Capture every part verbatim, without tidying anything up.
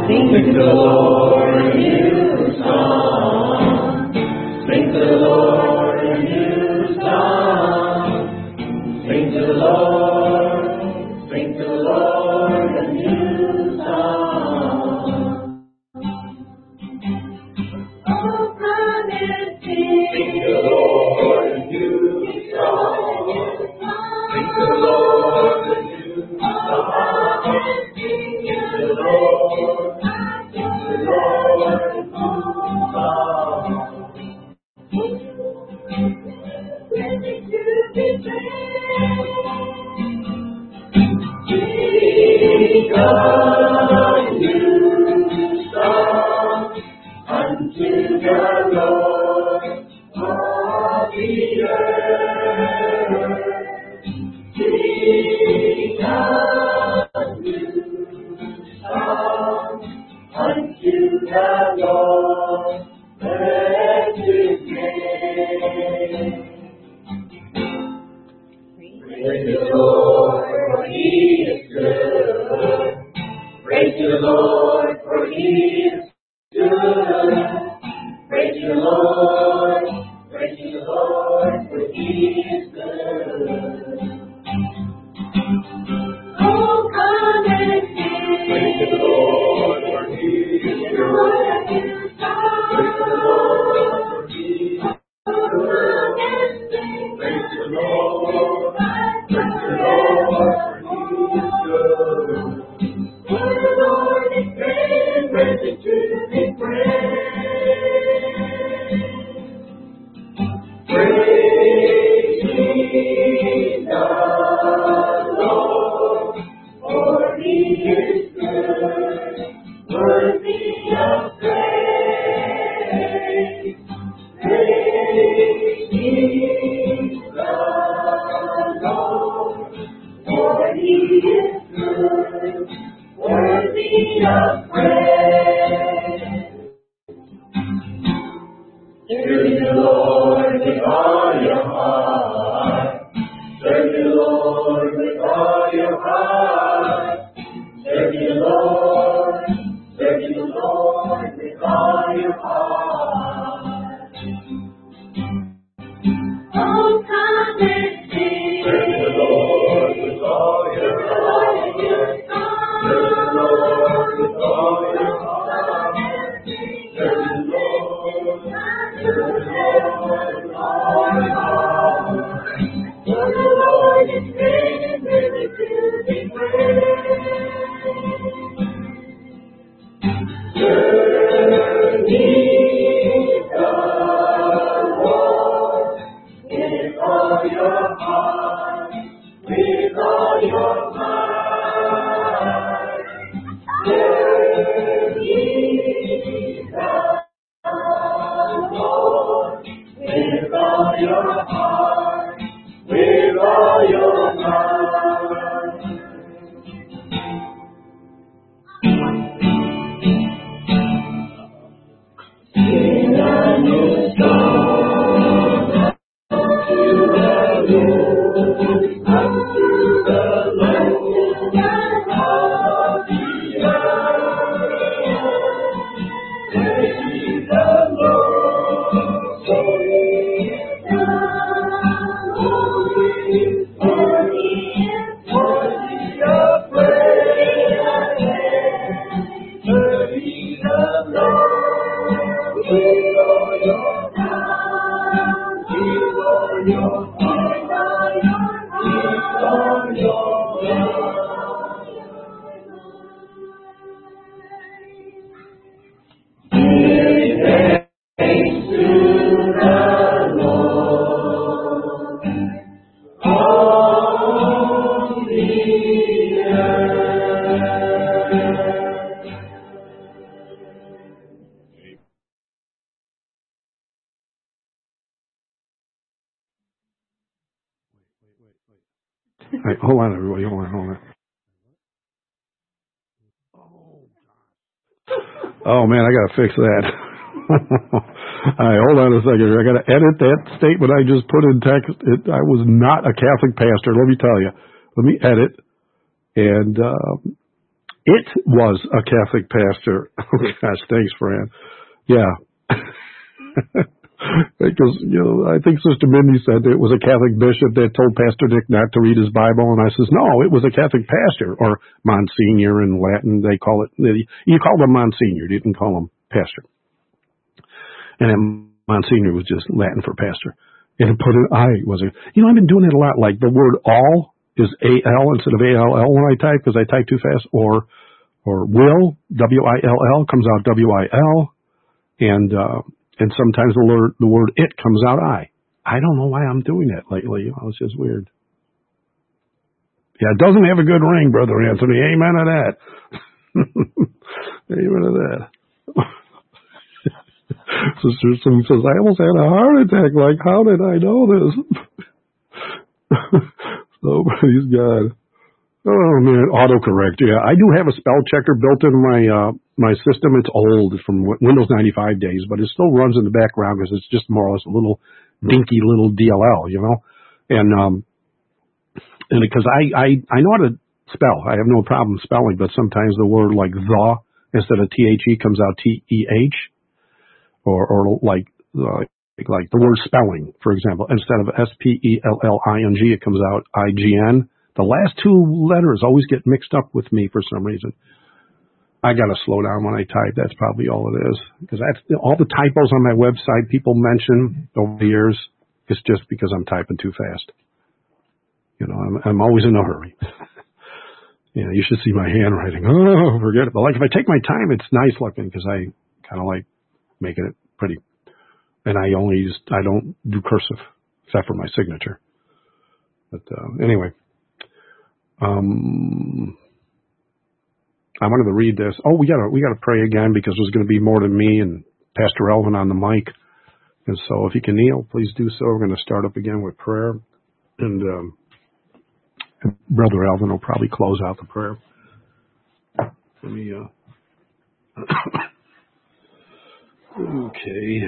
Sing to the Lord a new song. Sing to the Lord a new song. Sing to the Lord. Sing to the Lord a new song. Oh, come and sing. Sing to the Lord a new song. Sing to the Lord a new song. Sing to the Lord. Right, hold on, everybody. Hold on, hold on. Oh, man, I got to fix that. All right, hold on a second. I got to edit that statement I just put in text. It, I was not a Catholic pastor, let me tell you. Let me edit. And um, It was a Catholic pastor. Oh, gosh, thanks, Fran. Yeah. Because, you know, I think Sister Mindy said it was a Catholic bishop that told Pastor Dick not to read his Bible, and I says, no, it was a Catholic pastor, or Monsignor in Latin, they call it. You call them Monsignor, you didn't call them pastor. And then Monsignor was just Latin for pastor. And it put an I, was it? You know, I've been doing it a lot, like the word all is A L instead of A L L when I type, because I type too fast, or or will, W I L L, comes out W I L, and, uh, And sometimes the word, the word it comes out I. I don't know why I'm doing that lately. Oh, it's just weird. Yeah, it doesn't have a good ring, Brother Anthony. Amen to that. Amen to that. Sister Sue says, I almost had a heart attack. Like, how did I know this? So, praise God. Oh, man, autocorrect. Yeah, I do have a spell checker built in my uh, my system. It's old. It's from Windows ninety-five days, but it still runs in the background because it's just more or less a little dinky little D L L, you know? And um, and because I, I, I know how to spell. I have no problem spelling, but sometimes the word like the instead of T H E comes out T E H, or, or like, uh, like the word spelling, for example. Instead of S P E L L I N G, it comes out I G N. The last two letters always get mixed up with me for some reason. I got to slow down when I type. That's probably all it is. Because that's all the typos on my website people mention over the years. It's just because I'm typing too fast. You know, I'm, I'm always in a hurry. Yeah, you should see my handwriting. Oh, forget it. But like if I take my time, it's nice looking because I kind of like making it pretty. And I only use, I don't do cursive except for my signature. But uh, anyway. Um, I wanted to read this. Oh, we gotta we gotta pray again because there's going to be more than me and Pastor Elvin on the mic. And so, if you can kneel, please do so. We're going to start up again with prayer, and um, Brother Elvin will probably close out the prayer. Let me. Uh... okay.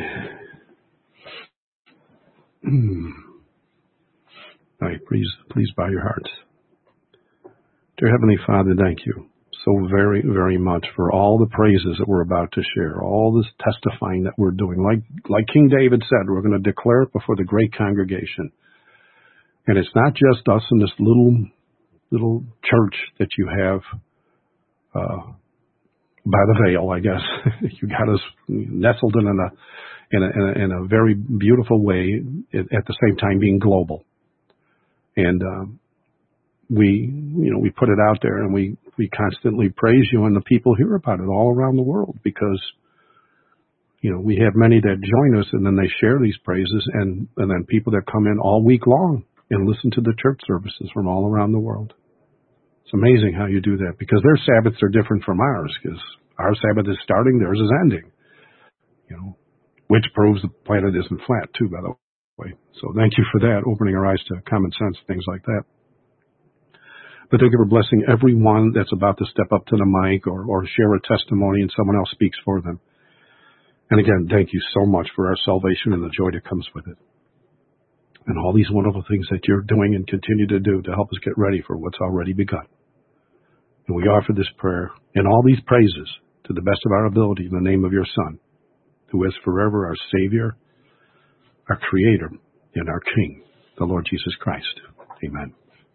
All right, please, please bow your hearts. Dear Heavenly Father, thank you so very, very much for all the praises that we're about to share, all this testifying that we're doing. Like like King David said, we're going to declare it before the great congregation. And it's not just us in this little little church that you have uh, by the veil, I guess. You got us nestled in a in a, in a, in a very beautiful way, at the same time being global. And um, we, you know, we put it out there, and we, we constantly praise you, and the people hear about it all around the world because, you know, we have many that join us, and then they share these praises, and, and then people that come in all week long and listen to the church services from all around the world. It's amazing how you do that because their Sabbaths are different from ours because our Sabbath is starting, theirs is ending, you know, which proves the planet isn't flat too, by the way. So thank you for that, opening our eyes to common sense, things like that. But thank you for blessing everyone that's about to step up to the mic or, or share a testimony and someone else speaks for them. And again, thank you so much for our salvation and the joy that comes with it. And all these wonderful things that you're doing and continue to do to help us get ready for what's already begun. And we offer this prayer and all these praises to the best of our ability in the name of your Son, who is forever our Savior, our Creator, and our King, the Lord Jesus Christ. Amen.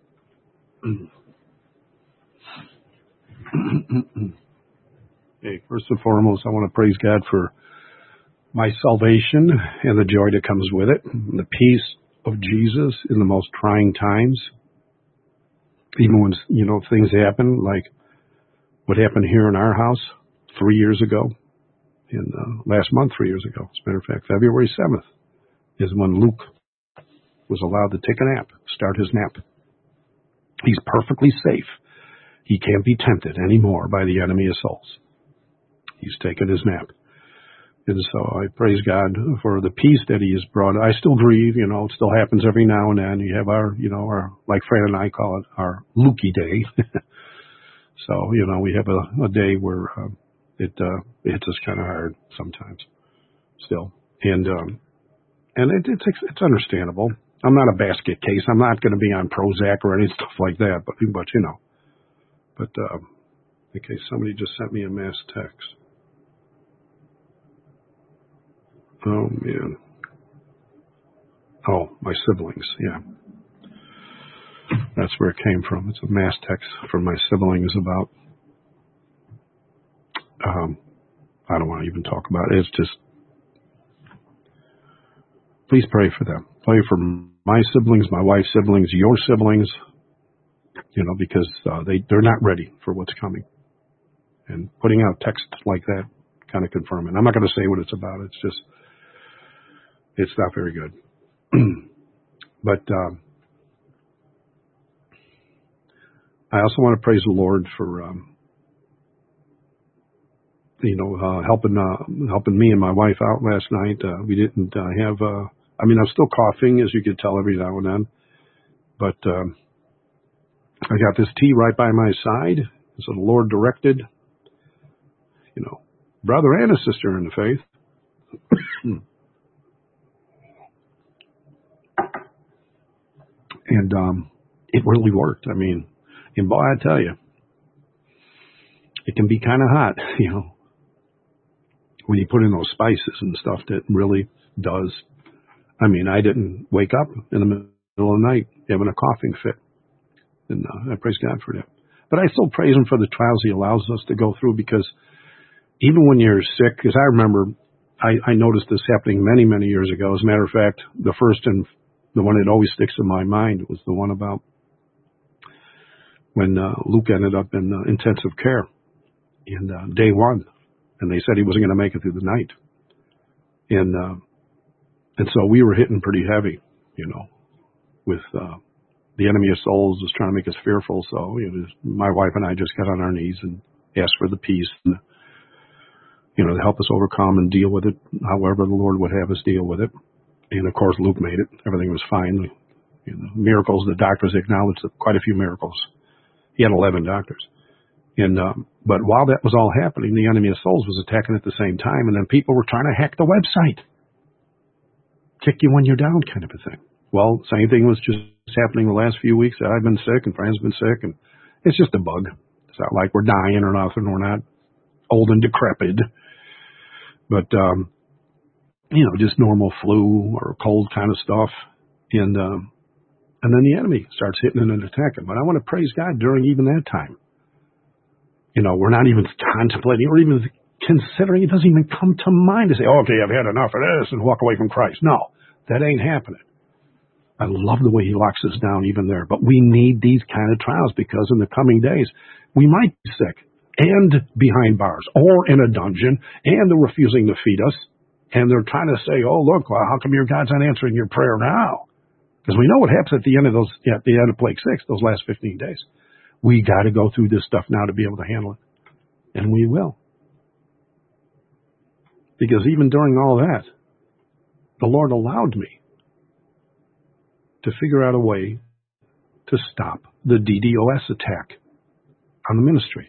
Hey, first and foremost, I want to praise God for my salvation and the joy that comes with it, and the peace of Jesus in the most trying times. Even when, you know, things happen, like what happened here in our house three years ago, in uh, last month, three years ago. As a matter of fact, February seventh is when Luke was allowed to take a nap, start his nap. He's perfectly safe. He can't be tempted anymore by the enemy of souls. He's taken his nap. And so I praise God for the peace that he has brought. I still grieve, you know, it still happens every now and then. You have our, you know, our, like Fran and I call it, our Lukey Day. So, you know, we have a, a day where uh, it, uh, it hits us kind of hard sometimes still. And, um, and it, it's, it's understandable. I'm not a basket case. I'm not going to be on Prozac or any stuff like that, but, but you know, but, uh, Okay, somebody just sent me a mass text. Oh, man. Oh, my siblings, yeah. That's where it came from. It's a mass text from my siblings about, um, I don't want to even talk about it. It's just, please pray for them. Pray for my siblings, my wife's siblings, your siblings, you know, because uh, they, they're not ready for what's coming. And putting out text like that kind of confirm it. I'm not going to say what it's about. It's just, it's not very good. But um, I also want to praise the Lord for, um, you know, uh, helping uh, helping me and my wife out last night. Uh, we didn't uh, have, uh, I mean, I'm still coughing, as you could tell every now and then. But um, I got this tea right by my side. So the Lord directed, you know, brother and a sister in the faith. And um, it really worked. I mean, and boy, I tell you, it can be kind of hot, you know, when you put in those spices and stuff. That really does. I mean, I didn't wake up in the middle of the night having a coughing fit. And uh, I praise God for that. But I still praise Him for the trials He allows us to go through, because even when you're sick, because I remember I, I noticed this happening many, many years ago. As a matter of fact, the first and the one that always sticks in my mind was the one about when uh, Luke ended up in uh, intensive care in uh, day one, and they said he wasn't going to make it through the night. And uh, and so we were hitting pretty heavy, you know, with uh, the enemy of souls was trying to make us fearful. So you know, my wife and I just got on our knees and asked for the peace, and, you know, to help us overcome and deal with it however the Lord would have us deal with it. And of course, Luke made it. Everything was fine. You know, miracles, the doctors acknowledged quite a few miracles. He had eleven doctors. And um, but while that was all happening, the enemy of souls was attacking at the same time, and then people were trying to hack the website. Kick you when you're down kind of a thing. Well, same thing was just happening the last few weeks. I've been sick and friends have been sick, and it's just a bug. It's not like we're dying or nothing. We're not old and decrepit. But, um, you know, just normal flu or cold kind of stuff. And um, and then the enemy starts hitting and attacking. But I want to praise God during even that time. You know, we're not even contemplating or even considering. It doesn't even come to mind to say, oh, okay, I've had enough of this and walk away from Christ. No, that ain't happening. I love the way He locks us down even there. But we need these kind of trials, because in the coming days, we might be sick and behind bars or in a dungeon, and they're refusing to feed us. And they're trying to say, oh, look, well, how come your God's not answering your prayer now? Because we know what happens at the end of those, yeah, at the end of Plague Six, those last fifteen days. We got to go through this stuff now to be able to handle it. And we will. Because even during all that, the Lord allowed me to figure out a way to stop the D DoS attack on the ministry.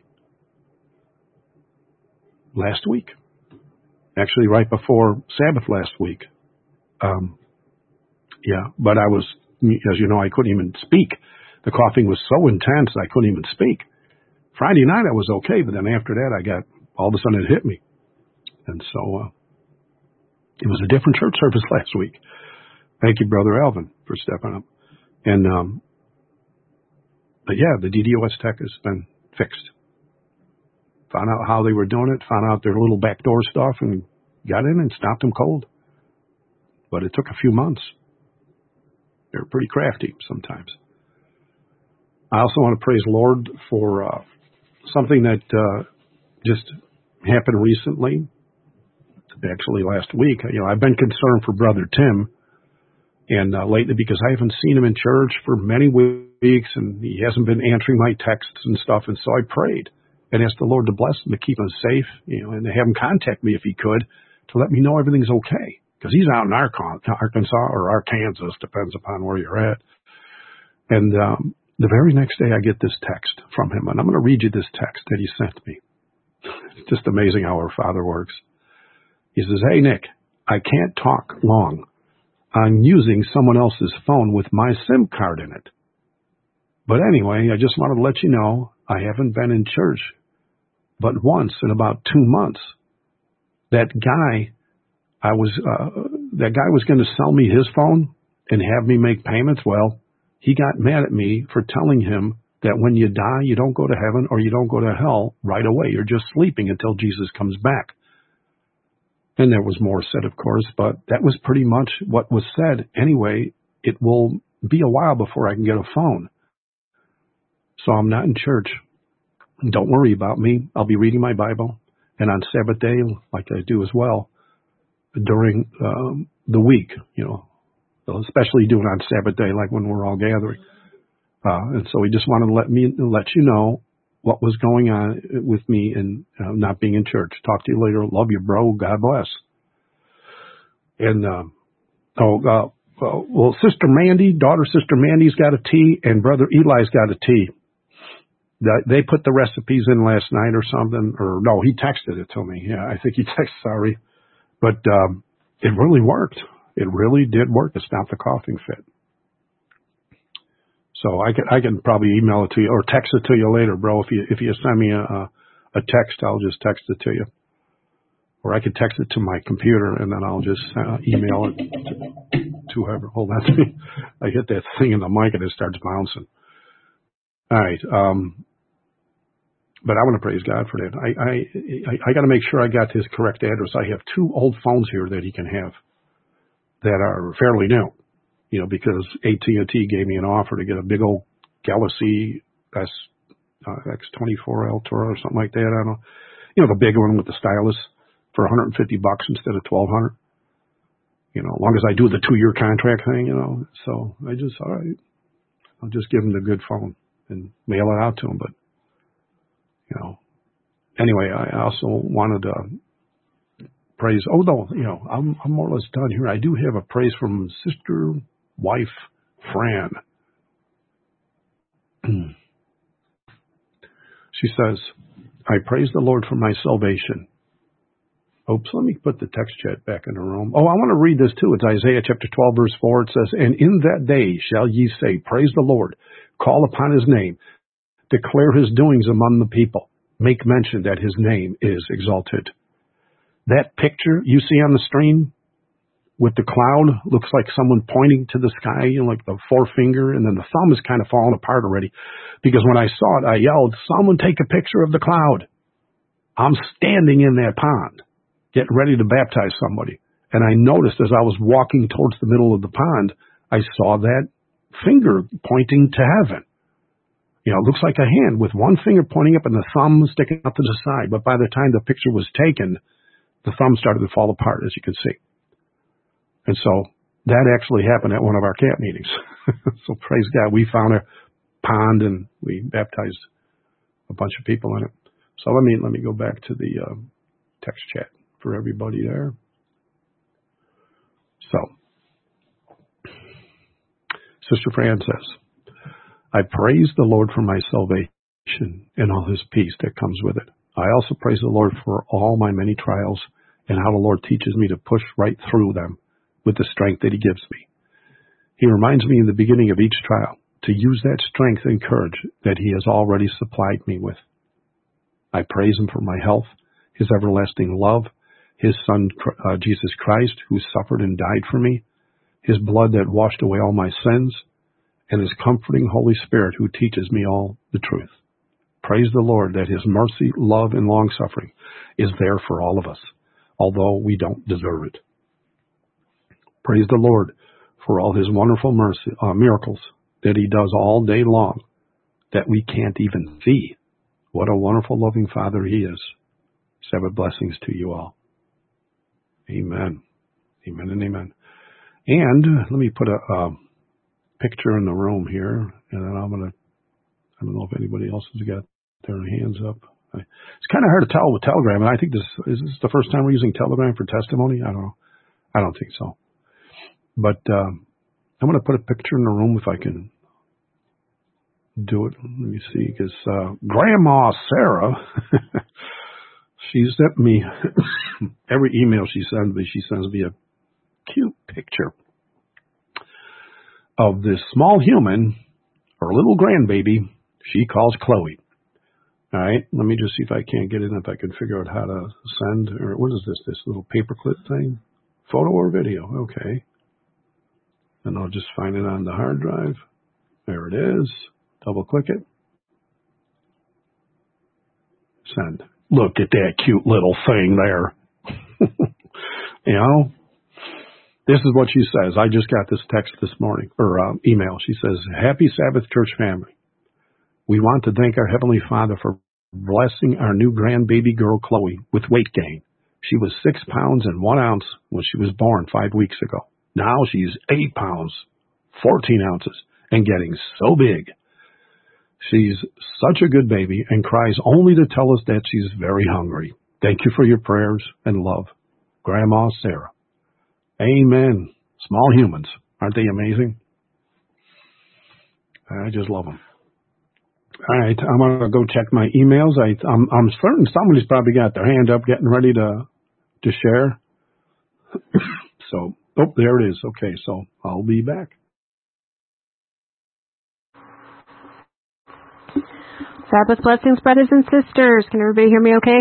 Last week. Actually, right before Sabbath last week. Um, yeah, but I was, as you know, I couldn't even speak. The coughing was so intense I couldn't even speak. Friday night I was okay, but then after that I got, all of a sudden it hit me. And so uh, it was a different church service last week. Thank you, Brother Alvin, for stepping up. And, um, but yeah, the D DoS tech has been fixed. Found out how they were doing it, found out their little backdoor stuff, and got in and stopped them cold. But it took a few months. They're pretty crafty sometimes. I also want to praise the Lord for uh, something that uh, just happened recently. Actually, last week. You know, I've been concerned for Brother Tim, and uh, lately, because I haven't seen him in church for many weeks, and he hasn't been answering my texts and stuff. And so I prayed and asked the Lord to bless him, to keep him safe, you know, and to have him contact me if he could, to let me know everything's okay. Because he's out in Arkansas or Arkansas, depends upon where you're at. And um, the very next day I get this text from him, and I'm going to read you this text that he sent me. It's just amazing how our Father works. He says, hey, Nick, I can't talk long. I'm using someone else's phone with my SIM card in it. But anyway, I just wanted to let you know I haven't been in church but once in about two months, that guy, I was, uh, that guy was going to sell me his phone and have me make payments. Well, he got mad at me for telling him that when you die, you don't go to heaven or you don't go to hell right away. You're just sleeping until Jesus comes back. And there was more said, of course, but that was pretty much what was said. Anyway, it will be a while before I can get a phone. So I'm not in church. Don't worry about me. I'll be reading my Bible. And on Sabbath day, like I do as well, during um, the week, you know, especially doing on Sabbath day, like when we're all gathering. Uh, and so we just wanted to let me let you know what was going on with me and uh, not being in church. Talk to you later. Love you, bro. God bless. And, uh, oh, uh, well, well, Sister Mandy, daughter Sister Mandy's got a T, and Brother Eli's got a T. They put the recipes in last night or something, or no, he texted it to me. Yeah, I think he texted, sorry. But um, it really worked. It really did work to stop the coughing fit. So I can I can probably email it to you or text it to you later, bro. If you if you send me a a text, I'll just text it to you, or I could text it to my computer and then I'll just uh, email it to, to whoever. Hold on, I hit that thing in the mic and it starts bouncing. All right, um, but I want to praise God for that. I I I, I got to make sure I got his correct address. I have two old phones here that he can have that are fairly new. You know, because A T and T gave me an offer to get a big old Galaxy S uh, X twenty-four Ultra or something like that. I don't know. You know, the big one with the stylus for one hundred fifty bucks instead of twelve hundred. You know, as long as I do the two-year contract thing, you know. So I just, all right, I'll just give him the good phone and mail it out to him. But, you know, anyway, I also wanted to praise. Oh, no, you know, I'm, I'm more or less done here. I do have a praise from Sister Wife Fran. She says, I praise the Lord for my salvation. Oops, let me put the text chat back in the room. Oh, I want to read this too. It's Isaiah chapter twelve, verse four. It says, and in that day shall ye say, praise the Lord, call upon his name, declare his doings among the people, make mention that his name is exalted. That picture you see on the screen with the cloud looks like someone pointing to the sky, you know, like the forefinger, and then the thumb is kind of falling apart already. Because when I saw it, I yelled, someone take a picture of the cloud. I'm standing in that pond, getting ready to baptize somebody. And I noticed as I was walking towards the middle of the pond, I saw that finger pointing to heaven. You know, it looks like a hand with one finger pointing up and the thumb sticking out to the side. But by the time the picture was taken, the thumb started to fall apart, as you can see. And so that actually happened at one of our camp meetings. So praise God, we found a pond and we baptized a bunch of people in it. So let me let me go back to the uh, text chat for everybody there. So, Sister Fran says, I praise the Lord for my salvation and all his peace that comes with it. I also praise the Lord for all my many trials and how the Lord teaches me to push right through them with the strength that he gives me. He reminds me in the beginning of each trial to use that strength and courage that he has already supplied me with. I praise him for my health, his everlasting love, his son, uh, Jesus Christ, who suffered and died for me, his blood that washed away all my sins, and his comforting Holy Spirit who teaches me all the truth. Praise the Lord that his mercy, love, and long-suffering is there for all of us, although we don't deserve it. Praise the Lord for all his wonderful mercy, uh, miracles that he does all day long that we can't even see. What a wonderful, loving Father he is. Seven blessings to you all. Amen. Amen and amen. And let me put a, a picture in the room here, and then I'm going to, I don't know if anybody else has got their hands up. It's kind of hard to tell with Telegram, and I think this is this the first time we're using Telegram for testimony. I don't know. I don't think so. But um, I'm going to put a picture in the room if I can do it. Let me see, because uh, Grandma Sarah, she sent me, every email she sends me, she sends me a cute picture of this small human, her little grandbaby, she calls Chloe. All right, let me just see if I can't get in, if I can figure out how to send, or what is this, this little paperclip thing? Photo or video, okay. And I'll just find it on the hard drive. There it is. Double click it. Send. Look at that cute little thing there. You know, this is what she says. I just got this text this morning, or uh, email. She says, Happy Sabbath Church family. We want to thank our Heavenly Father for blessing our new grandbaby girl, Chloe, with weight gain. She was six pounds and one ounce when she was born five weeks ago. Now she's eight pounds, fourteen ounces, and getting so big. She's such a good baby and cries only to tell us that she's very hungry. Thank you for your prayers and love. Grandma Sarah. Amen. Small humans. Aren't they amazing? I just love them. All right, I'm going to go check my emails. I, I'm, I'm certain somebody's probably got their hand up getting ready to to share. So, oh, there it is. Okay, so I'll be back. Sabbath blessings, brothers and sisters. Can everybody hear me okay?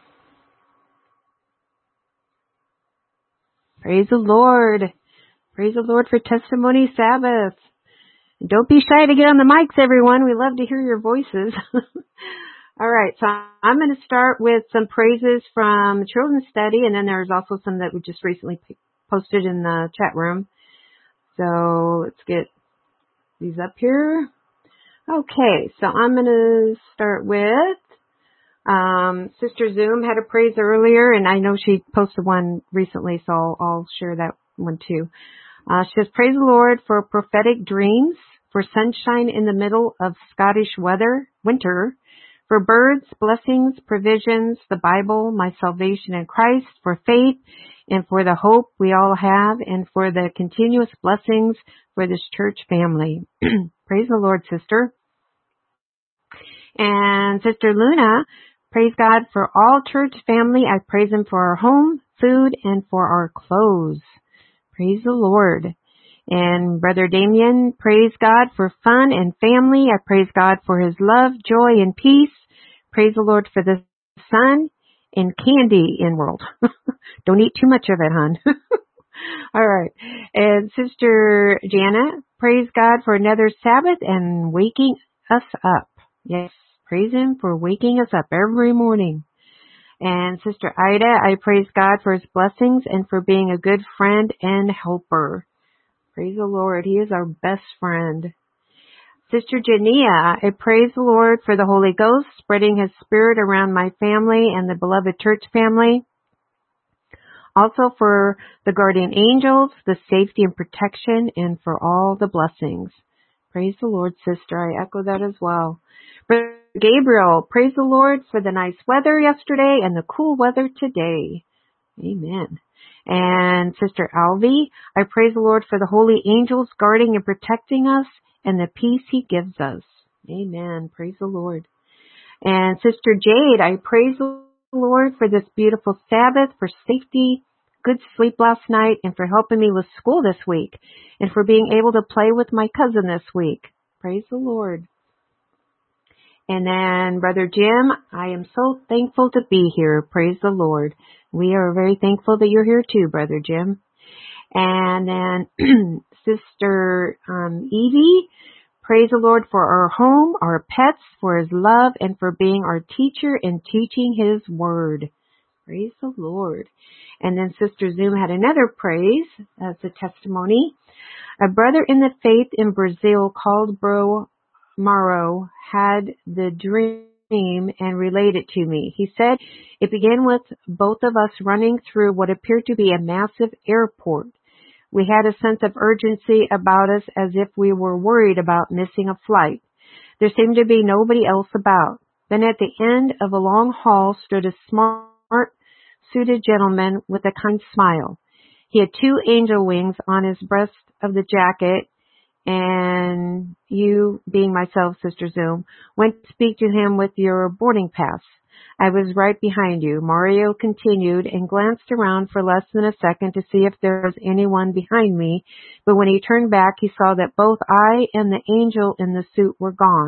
Praise the Lord. Praise the Lord for Testimony Sabbath. Don't be shy to get on the mics, everyone. We love to hear your voices. All right, so I'm going to start with some praises from Children's Study, and then there's also some that we just recently posted in the chat room. So let's get these up here. Okay, so I'm going to start with um, Sister Zoom had a praise earlier, and I know she posted one recently, so I'll, I'll share that one too. Uh, she says, praise the Lord for prophetic dreams, for sunshine in the middle of Scottish weather, winter, for birds, blessings, provisions, the Bible, my salvation in Christ, for faith, and for the hope we all have, and for the continuous blessings for this church family. Praise the Lord, sister. And Sister Luna, praise God for all church family. I praise Him for our home, food, and for our clothes. Praise the Lord. And Brother Damien, praise God for fun and family. I praise God for His love, joy, and peace. Praise the Lord for the sun and candy in world. Don't eat too much of it, hon. All right. And Sister Jana, praise God for another Sabbath and waking us up. Yes, praise Him for waking us up every morning. And Sister Ida, I praise God for His blessings and for being a good friend and helper. Praise the Lord. He is our best friend. Sister Jania, I praise the Lord for the Holy Ghost, spreading His Spirit around my family and the beloved church family. Also for the guardian angels, the safety and protection, and for all the blessings. Praise the Lord, sister. I echo that as well. Brother Gabriel, praise the Lord for the nice weather yesterday and the cool weather today. Amen. And Sister Alvi, I praise the Lord for the holy angels guarding and protecting us and the peace He gives us. Amen. Praise the Lord. And Sister Jade, I praise the Lord for this beautiful Sabbath, for safety, good sleep last night, and for helping me with school this week, and for being able to play with my cousin this week. Praise the Lord. And then Brother Jim, I am so thankful to be here. Praise the Lord. We are very thankful that you're here too, Brother Jim. And then Sister um, Evie, praise the Lord for our home, our pets, for His love, and for being our teacher and teaching His word. Praise the Lord. And then Sister Zoom had another praise as a testimony. A brother in the faith in Brazil called Bro Mauro had the dream and relayed it to me. He said it began with both of us running through what appeared to be a massive airport. We had a sense of urgency about us as if we were worried about missing a flight. There seemed to be nobody else about. Then at the end of a long hall stood a smart, suited gentleman with a kind smile. He had two angel wings on his breast of the jacket, and you, being myself, Sister Zoom, went to speak to him with your boarding pass. I was right behind you. Mario continued and glanced around for less than a second to see if there was anyone behind me, but when he turned back, he saw that both I and the angel in the suit were gone.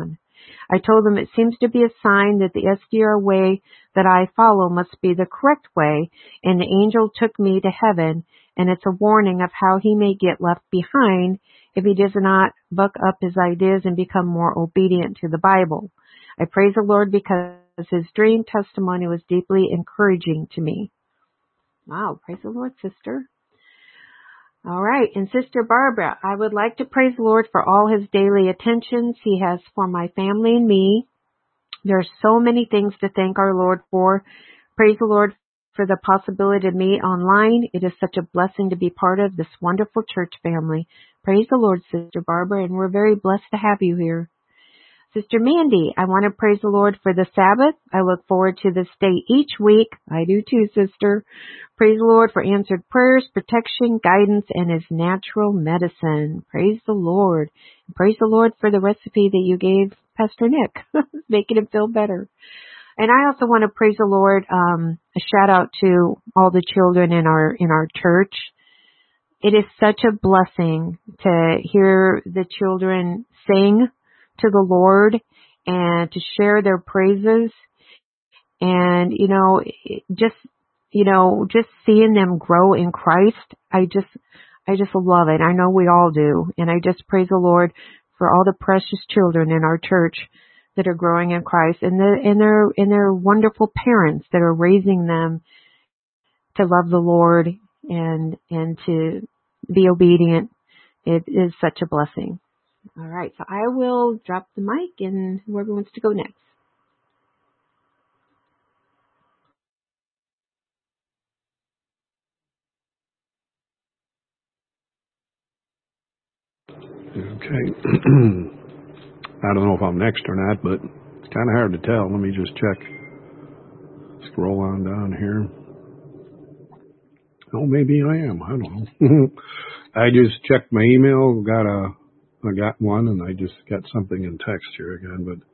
I told them it seems to be a sign that the S D R way that I follow must be the correct way, and the angel took me to heaven, and it's a warning of how he may get left behind if he does not buck up his ideas and become more obedient to the Bible. I praise the Lord because his dream testimony was deeply encouraging to me. Wow, praise the Lord, sister. All right, and Sister Barbara, I would like to praise the Lord for all his daily attentions he has for my family and me. There are so many things to thank our Lord for. Praise the Lord for the possibility to meet online. It is such a blessing to be part of this wonderful church family. Praise the Lord, Sister Barbara, and we're very blessed to have you here. Sister Mandy, I want to praise the Lord for the Sabbath. I look forward to this day each week. I do too, sister. Praise the Lord for answered prayers, protection, guidance, and his natural medicine. Praise the Lord. Praise the Lord for the recipe that you gave Pastor Nick, making him feel better. And I also want to praise the Lord, um, a shout out to all the children in our, in our church. It is such a blessing to hear the children sing to the Lord and to share their praises. And, you know, just, you know, just seeing them grow in Christ, I just, I just love it. I know we all do. And I just praise the Lord for all the precious children in our church that are growing in Christ, and the, and their, and their wonderful parents that are raising them to love the Lord and, and to be obedient. It is such a blessing. All right, so I will drop the mic and whoever wants to go next. Okay. I don't know if I'm next or not, but it's kind of hard to tell. Let me just check. Scroll on down here. Oh, maybe I am. I don't know. I just checked my email, got a, I got one, and I just got something in text here again, but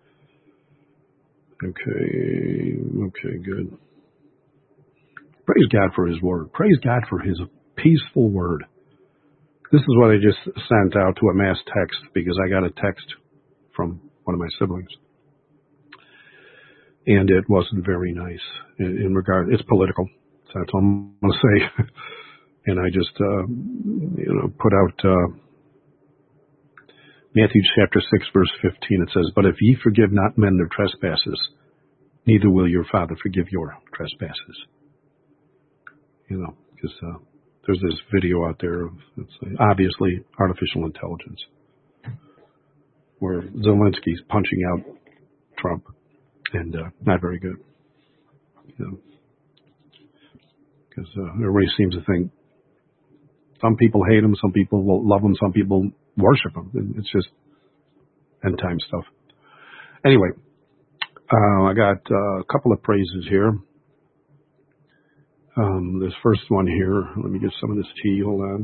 okay, okay, good. Praise God for his word. Praise God for his peaceful word. This is what I just sent out to a mass text because I got a text from one of my siblings. And it wasn't very nice in, in regard, it's political. So that's all I'm going to say. And I just, uh, you know, put out, uh, Matthew chapter six, verse fifteen. It says, "But if ye forgive not men their trespasses, neither will your Father forgive your trespasses." You know, because, uh, there's this video out there of, it's obviously artificial intelligence, where Zelensky's punching out Trump, and uh, not very good. You know, because uh, everybody seems to think some people hate him, some people will love him, some people worship him. It's just end time stuff. Anyway, uh, I got uh, a couple of praises here. Um, this first one here, let me get some of this tea. Hold on.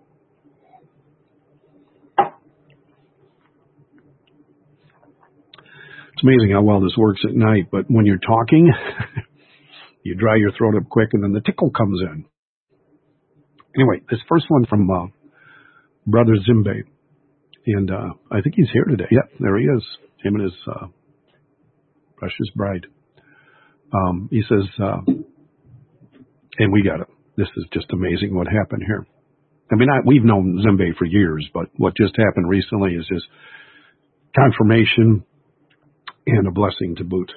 It's amazing how well this works at night, but when you're talking, you dry your throat up quick and then the tickle comes in. Anyway, this first one from uh, Brother Zimbe, and uh, I think he's here today. Yep, there he is, him and his uh, precious bride. Um, he says, uh, and we got it. This is just amazing what happened here. I mean, I, we've known Zimbe for years, but what just happened recently is just confirmation and a blessing to boot.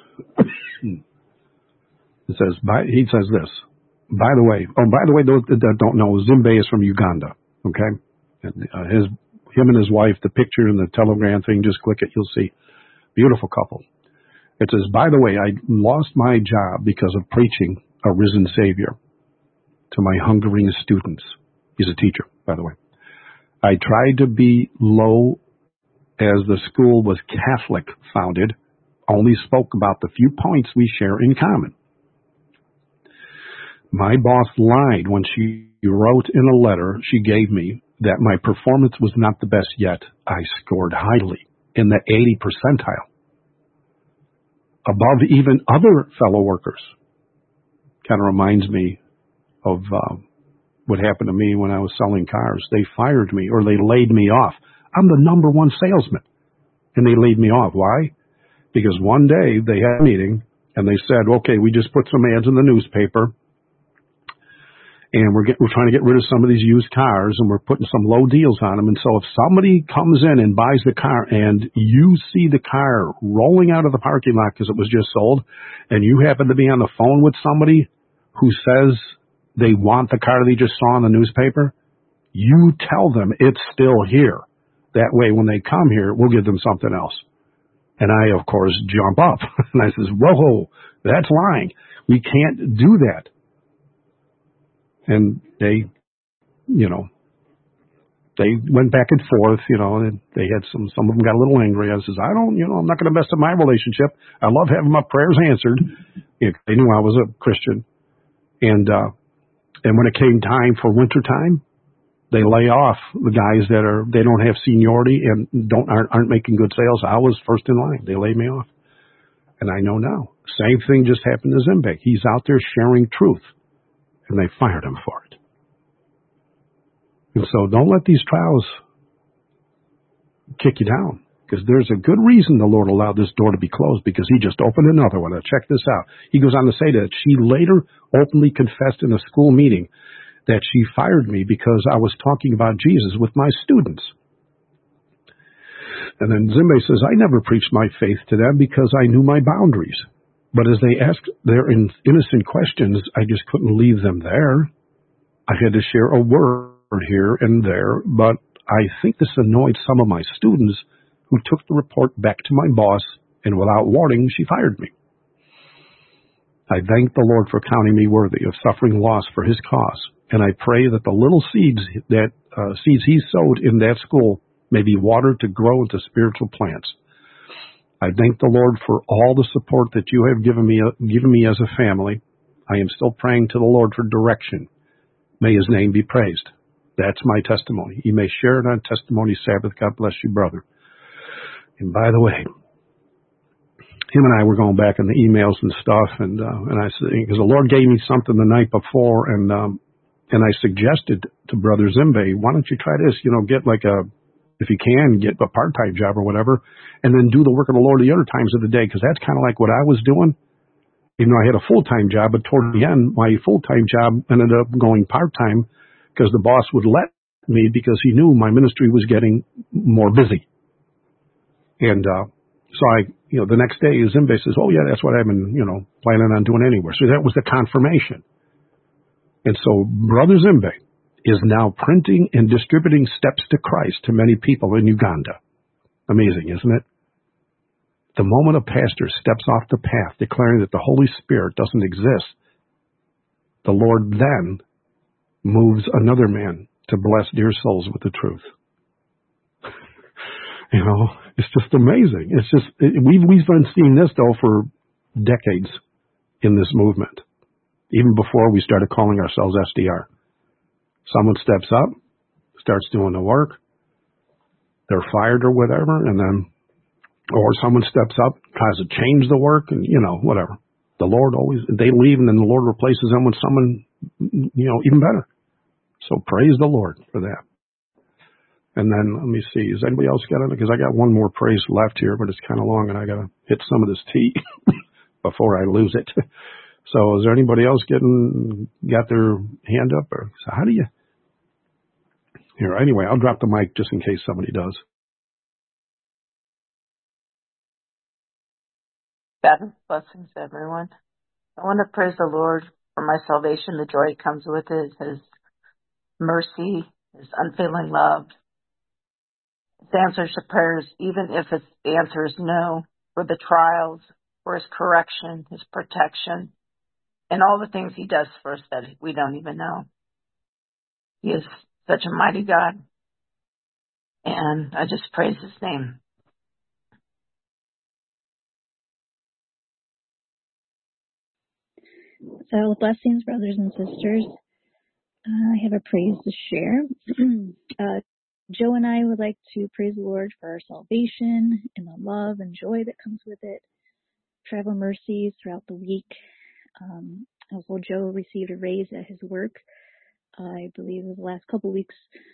It says, by, he says this, by the way, oh, by the way, those that don't know, Zimbe is from Uganda, okay? And, uh, his, him and his wife, the picture in the telegram thing, just click it, you'll see. Beautiful couple. It says, by the way, I lost my job because of preaching a risen Savior to my hungering students. He's a teacher, by the way. I tried to be low as the school was Catholic founded, only spoke about the few points we share in common. My boss lied when she wrote in a letter she gave me that my performance was not the best yet. I scored highly in the eighty percentile, above even other fellow workers. Kind of reminds me of uh, what happened to me when I was selling cars. They fired me or they laid me off. I'm the number one salesman, and they laid me off. Why? Because one day they had a meeting and they said, okay, we just put some ads in the newspaper and we're, get, we're trying to get rid of some of these used cars and we're putting some low deals on them. And so if somebody comes in and buys the car and you see the car rolling out of the parking lot because it was just sold and you happen to be on the phone with somebody who says they want the car they just saw in the newspaper, you tell them it's still here. That way when they come here, we'll give them something else. And I, of course, jump up. And I says, whoa, that's lying. We can't do that. And they, you know, they went back and forth, you know, and they had some, some of them got a little angry. I says, I don't, you know, I'm not going to mess up my relationship. I love having my prayers answered. You know, they knew I was a Christian. And, uh, and when it came time for winter time, they lay off the guys that are, they don't have seniority and don't, aren't, aren't making good sales. I was first in line. They laid me off. And I know now. Same thing just happened to Zimbe. He's out there sharing truth and they fired him for it. And so don't let these trials kick you down because there's a good reason the Lord allowed this door to be closed because he just opened another one. Now check this out. He goes on to say that she later openly confessed in a school meeting that she fired me because I was talking about Jesus with my students. And then Zimbe says, I never preached my faith to them because I knew my boundaries. But as they asked their in- innocent questions, I just couldn't leave them there. I had to share a word here and there, but I think this annoyed some of my students who took the report back to my boss, and without warning, she fired me. I thank the Lord for counting me worthy of suffering loss for his cause. And I pray that the little seeds that uh, seeds he sowed in that school may be watered to grow into spiritual plants. I thank the Lord for all the support that you have given me, uh, given me as a family. I am still praying to the Lord for direction. May his name be praised. That's my testimony. You may share it on Testimony Sabbath. God bless you, brother. And by the way, him and I were going back in the emails and stuff, and uh, and I said, because the Lord gave me something the night before, and um, and I suggested to Brother Zimbe, why don't you try this? You know, get like a, if you can, get a part-time job or whatever, and then do the work of the Lord the other times of the day, because that's kind of like what I was doing. Even though I had a full-time job, but toward the end, my full-time job ended up going part-time because the boss would let me because he knew my ministry was getting more busy. And uh, so I, you know, the next day, Zimbe says, oh, yeah, that's what I've been, you know, planning on doing anywhere. So that was the confirmation. And so Brother Zimbe is now printing and distributing Steps to Christ to many people in Uganda. Amazing, isn't it? The moment a pastor steps off the path declaring that the Holy Spirit doesn't exist, the Lord then moves another man to bless dear souls with the truth. You know, it's just amazing. It's just, it, we've, we've been seeing this, though, for decades in this movement, even before we started calling ourselves S D R. Someone steps up, starts doing the work, they're fired or whatever, and then, or someone steps up, tries to change the work, and, you know, whatever. The Lord always, they leave, and then the Lord replaces them with someone, you know, even better. So praise the Lord for that. And then, let me see, has anybody else got it? Because I got one more praise left here, but it's kind of long, and I got to hit some of this tea before I lose it. So is there anybody else getting, got their hand up? Or so how do you? Here, anyway, I'll drop the mic just in case somebody does. Sabbath blessings, everyone. I want to praise the Lord for my salvation, the joy that comes with it, his mercy, his unfailing love, his answers to prayers, even if his answer is no, for the trials, for his correction, his protection, and all the things he does for us that we don't even know. He is such a mighty God, and I just praise his name. So, blessings, brothers and sisters. Uh, I have a praise to share. uh, Joe and I would like to praise the Lord for our salvation and the love and joy that comes with it. Travel mercies throughout the week. Um, also, Joe received a raise at his work. Uh, I believe it was the last couple weeks.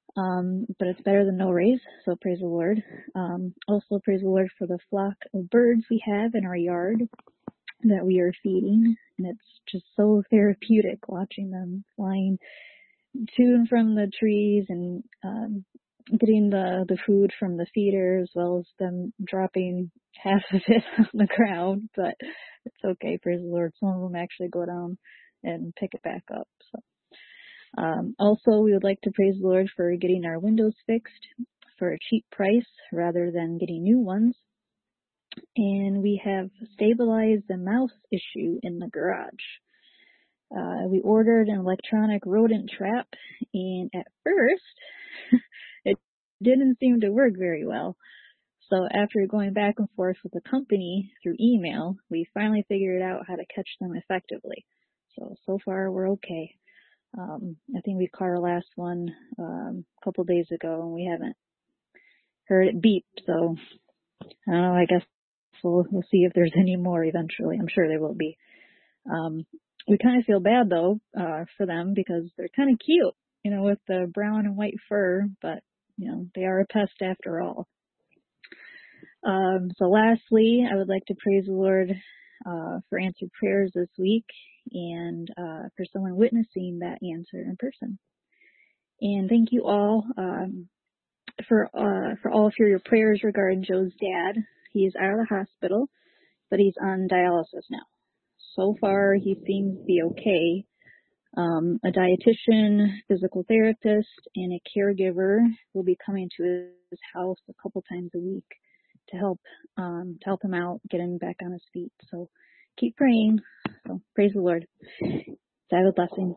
Um, but it's better than no raise, so praise the Lord. Um, also praise the Lord for the flock of birds we have in our yard that we are feeding, and it's just so therapeutic watching them flying to and from the trees and um, getting the, the food from the feeder, as well as them dropping half of it on the ground, but it's okay, praise the Lord. Some of them actually go down and pick it back up, so. Um, also, we would like to praise the Lord for getting our windows fixed for a cheap price rather than getting new ones. And we have stabilized the mouse issue in the garage. Uh, we ordered an electronic rodent trap, and at first, it didn't seem to work very well. So after going back and forth with the company through email, we finally figured out how to catch them effectively. So, so far we're okay. Um, I think we caught our last one um, a couple days ago, and we haven't heard it beep. So I don't know. I guess we'll we'll see if there's any more eventually. I'm sure there will be. Um, we kind of feel bad though uh, for them because they're kind of cute, you know, with the brown and white fur. But you know, they are a pest after all. Um, so lastly, I would like to praise the Lord uh, for answered prayers this week, and uh, for someone witnessing that answer in person. And thank you all um, for uh, for all of your prayers regarding Joe's dad. He is out of the hospital, but he's on dialysis now. So far, he seems to be okay. Um, a dietitian, physical therapist, and a caregiver will be coming to his house a couple times a week to help um, to help him out, get him back on his feet. So keep praying. So praise the Lord. Sabbath blessings.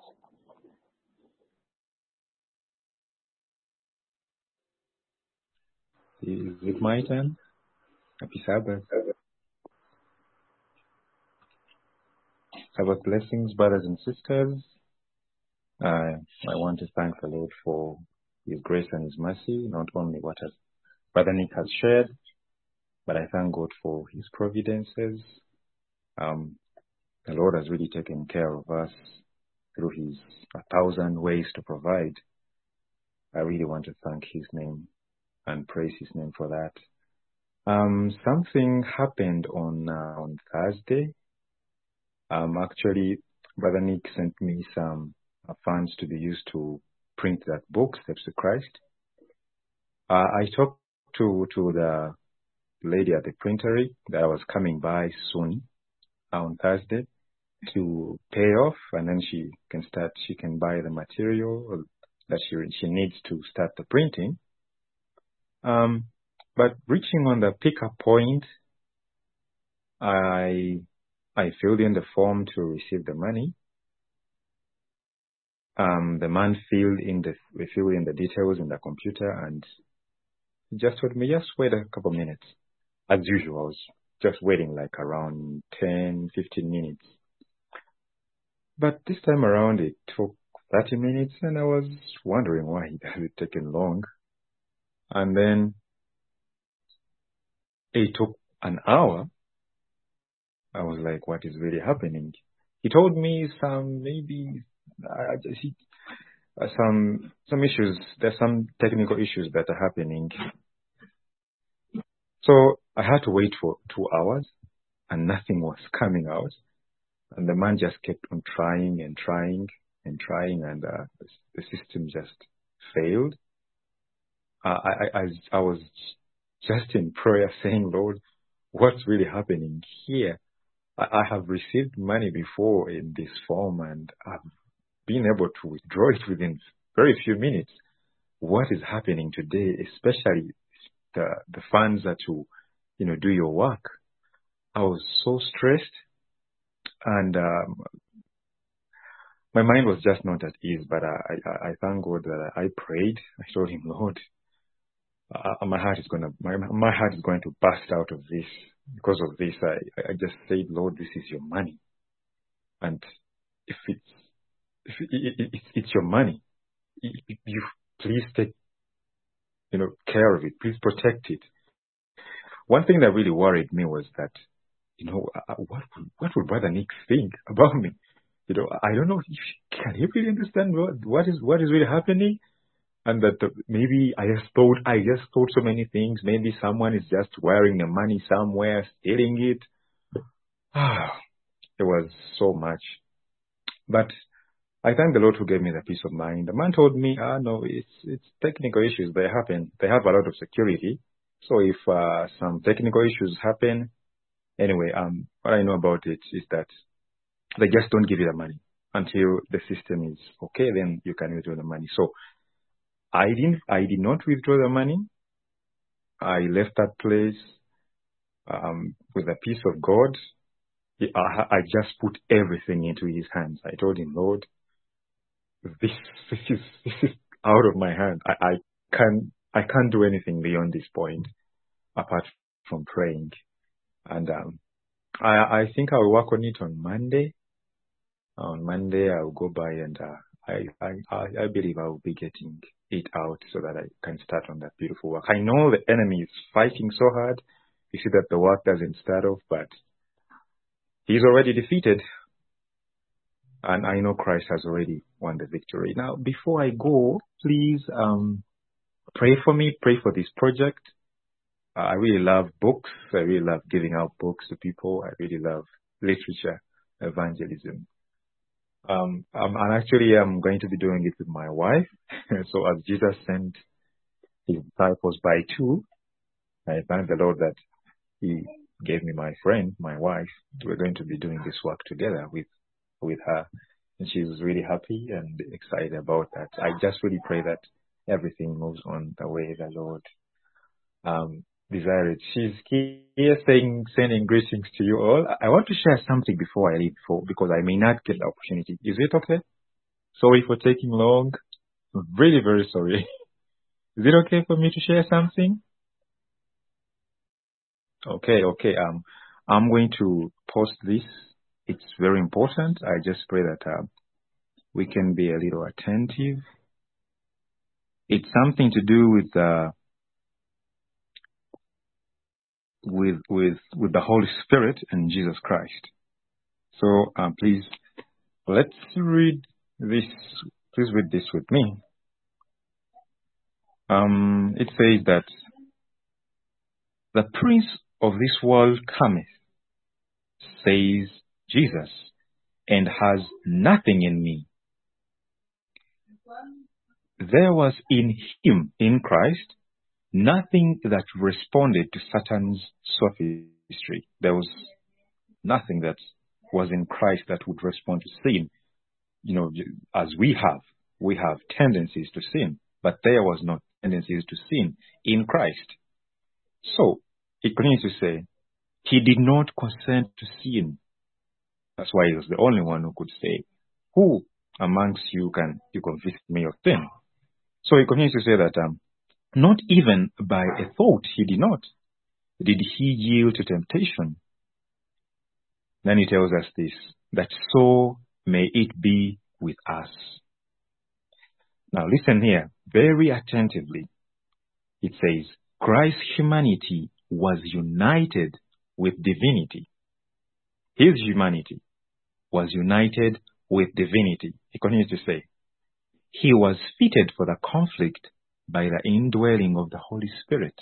Is it my turn? Happy Sabbath. Sabbath blessings, brothers and sisters. Uh, I want to thank the Lord for His grace and His mercy, not only what has Brother Nick has shared, but I thank God for His providences. Um, the Lord has really taken care of us through His a thousand ways to provide. I really want to thank His name and praise His name for that. Um, something happened on uh, on Thursday. Um, actually, Brother Nick sent me some uh, funds to be used to print that book, Steps to Christ. Uh, I talked to to the lady at the printery that I was coming by soon on Thursday to pay off, and then she can start. She can buy the material that she she needs to start the printing. Um, but reaching on the pickup point, I I filled in the form to receive the money. Um, the man filled in the we filled in the details in the computer, and he just told me just wait a couple minutes. As usual, I was just waiting like around ten, fifteen minutes. But this time around, it took thirty minutes, and I was wondering why it had taken long. And then it took an hour. I was like, what is really happening? He told me some, maybe, I just, he, uh, some, some issues, there's some technical issues that are happening. So I had to wait for two hours and nothing was coming out. And the man just kept on trying and trying and trying, and uh, the system just failed. Uh, I, I, I was just in prayer saying, Lord, what's really happening here? I, I have received money before in this form, and I've been able to withdraw it within very few minutes. What is happening today, especially the the funds that you, you know, do your work? I was so stressed, and um, my mind was just not at ease. But I, I, I thank God that I prayed. I told Him, Lord, uh, my heart is gonna, my my heart is going to burst out of this. Because of this, I, I just said, Lord, this is your money, and if it's if it, it, it, it's, it's your money, you, you please take, you know, care of it. Please protect it. One thing that really worried me was that, you know, uh, what what would Brother Nick think about me? You know, I don't know. If, can he really understand what what is what is really happening? and that uh, maybe I just thought, I just thought so many things. Maybe someone is just wearing the money somewhere, stealing it. Ah, it was so much. But I thank the Lord who gave me the peace of mind. The man told me, ah, no, it's it's technical issues. They happen. They have a lot of security. So if uh, some technical issues happen, anyway, um, what I know about it is that they just don't give you the money until the system is okay. Then you can withdraw the money. So I didn't. I did not withdraw the money. I left that place um, with the peace of God. I, I just put everything into His hands. I told Him, Lord, This, this is this is out of my hand. I, I can't I can't do anything beyond this point, apart from praying. And um, I I think I'll work on it on Monday. On Monday I'll go by and uh, I, I I believe I will be getting it out so that I can start on that beautiful work. I know the enemy is fighting so hard. You see that the work doesn't start off, but he's already defeated. And I know Christ has already won the victory. Now, before I go, please um, pray for me. Pray for this project. Uh, I really love books. I really love giving out books to people. I really love literature, evangelism. Um, I'm, I'm actually I'm going to be doing it with my wife. So as Jesus sent His disciples by two, I thank the Lord that He gave me my friend, my wife. We're going to be doing this work together with with her, and she's really happy and excited about that. I just really pray that everything moves on the way the Lord um, desired. She's here saying, sending greetings to you all. I want to share something before I leave, for, because I may not get the opportunity. Is it okay? Sorry for taking long. I'm really very sorry. Is it okay for me to share something? Okay, okay. Um, I'm going to post this. It's very important. I just pray that uh, we can be a little attentive. It's something to do with uh, with with with the Holy Spirit and Jesus Christ. So uh, please, let's read this. Please read this with me. Um, it says that the prince of this world cometh, says Jesus, and has nothing in me. There was in Him, in Christ, nothing that responded to Satan's sophistry. There was nothing that was in Christ that would respond to sin. You know, as we have, we have tendencies to sin, but there was no tendencies to sin in Christ. So, it continues to say, He did not consent to sin. That's why He was the only one who could say, who amongst you can you convict me of sin? So He continues to say that um, not even by a thought He did not. Did He yield to temptation? Then He tells us this, that so may it be with us. Now listen here, very attentively. It says, Christ's humanity was united with divinity. His humanity was united with divinity. He continues to say, He was fitted for the conflict by the indwelling of the Holy Spirit.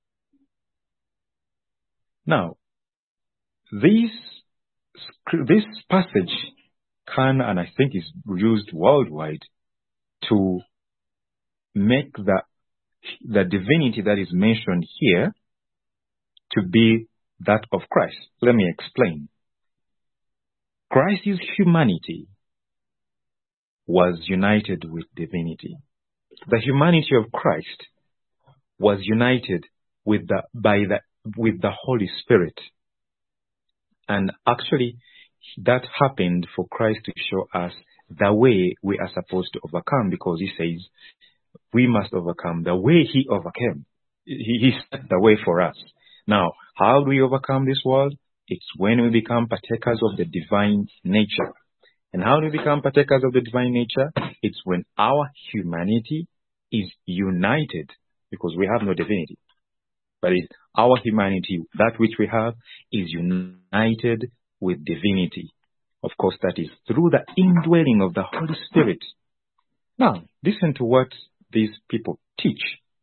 Now, this, this passage can, and I think is used worldwide, to make the, the divinity that is mentioned here to be that of Christ. Let me explain. Christ's humanity was united with divinity. The humanity of Christ was united with the by the with the Holy Spirit. And actually that happened for Christ to show us the way we are supposed to overcome, because He says we must overcome the way He overcame. He, he set the way for us. Now, how do we overcome this world? It's when we become partakers of the divine nature. And how do we become partakers of the divine nature? It's when our humanity is united, because we have no divinity. But it's our humanity, that which we have, is united with divinity. Of course, that is through the indwelling of the Holy Spirit. Now, listen to what these people teach.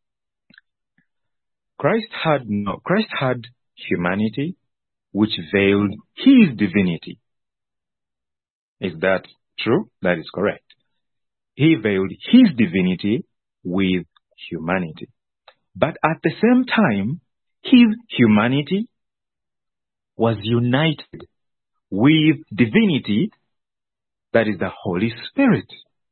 Christ had no, Christ had humanity which veiled his divinity. Is that true? That is correct. He veiled his divinity with humanity. But at the same time, his humanity was united with divinity, that is the Holy Spirit.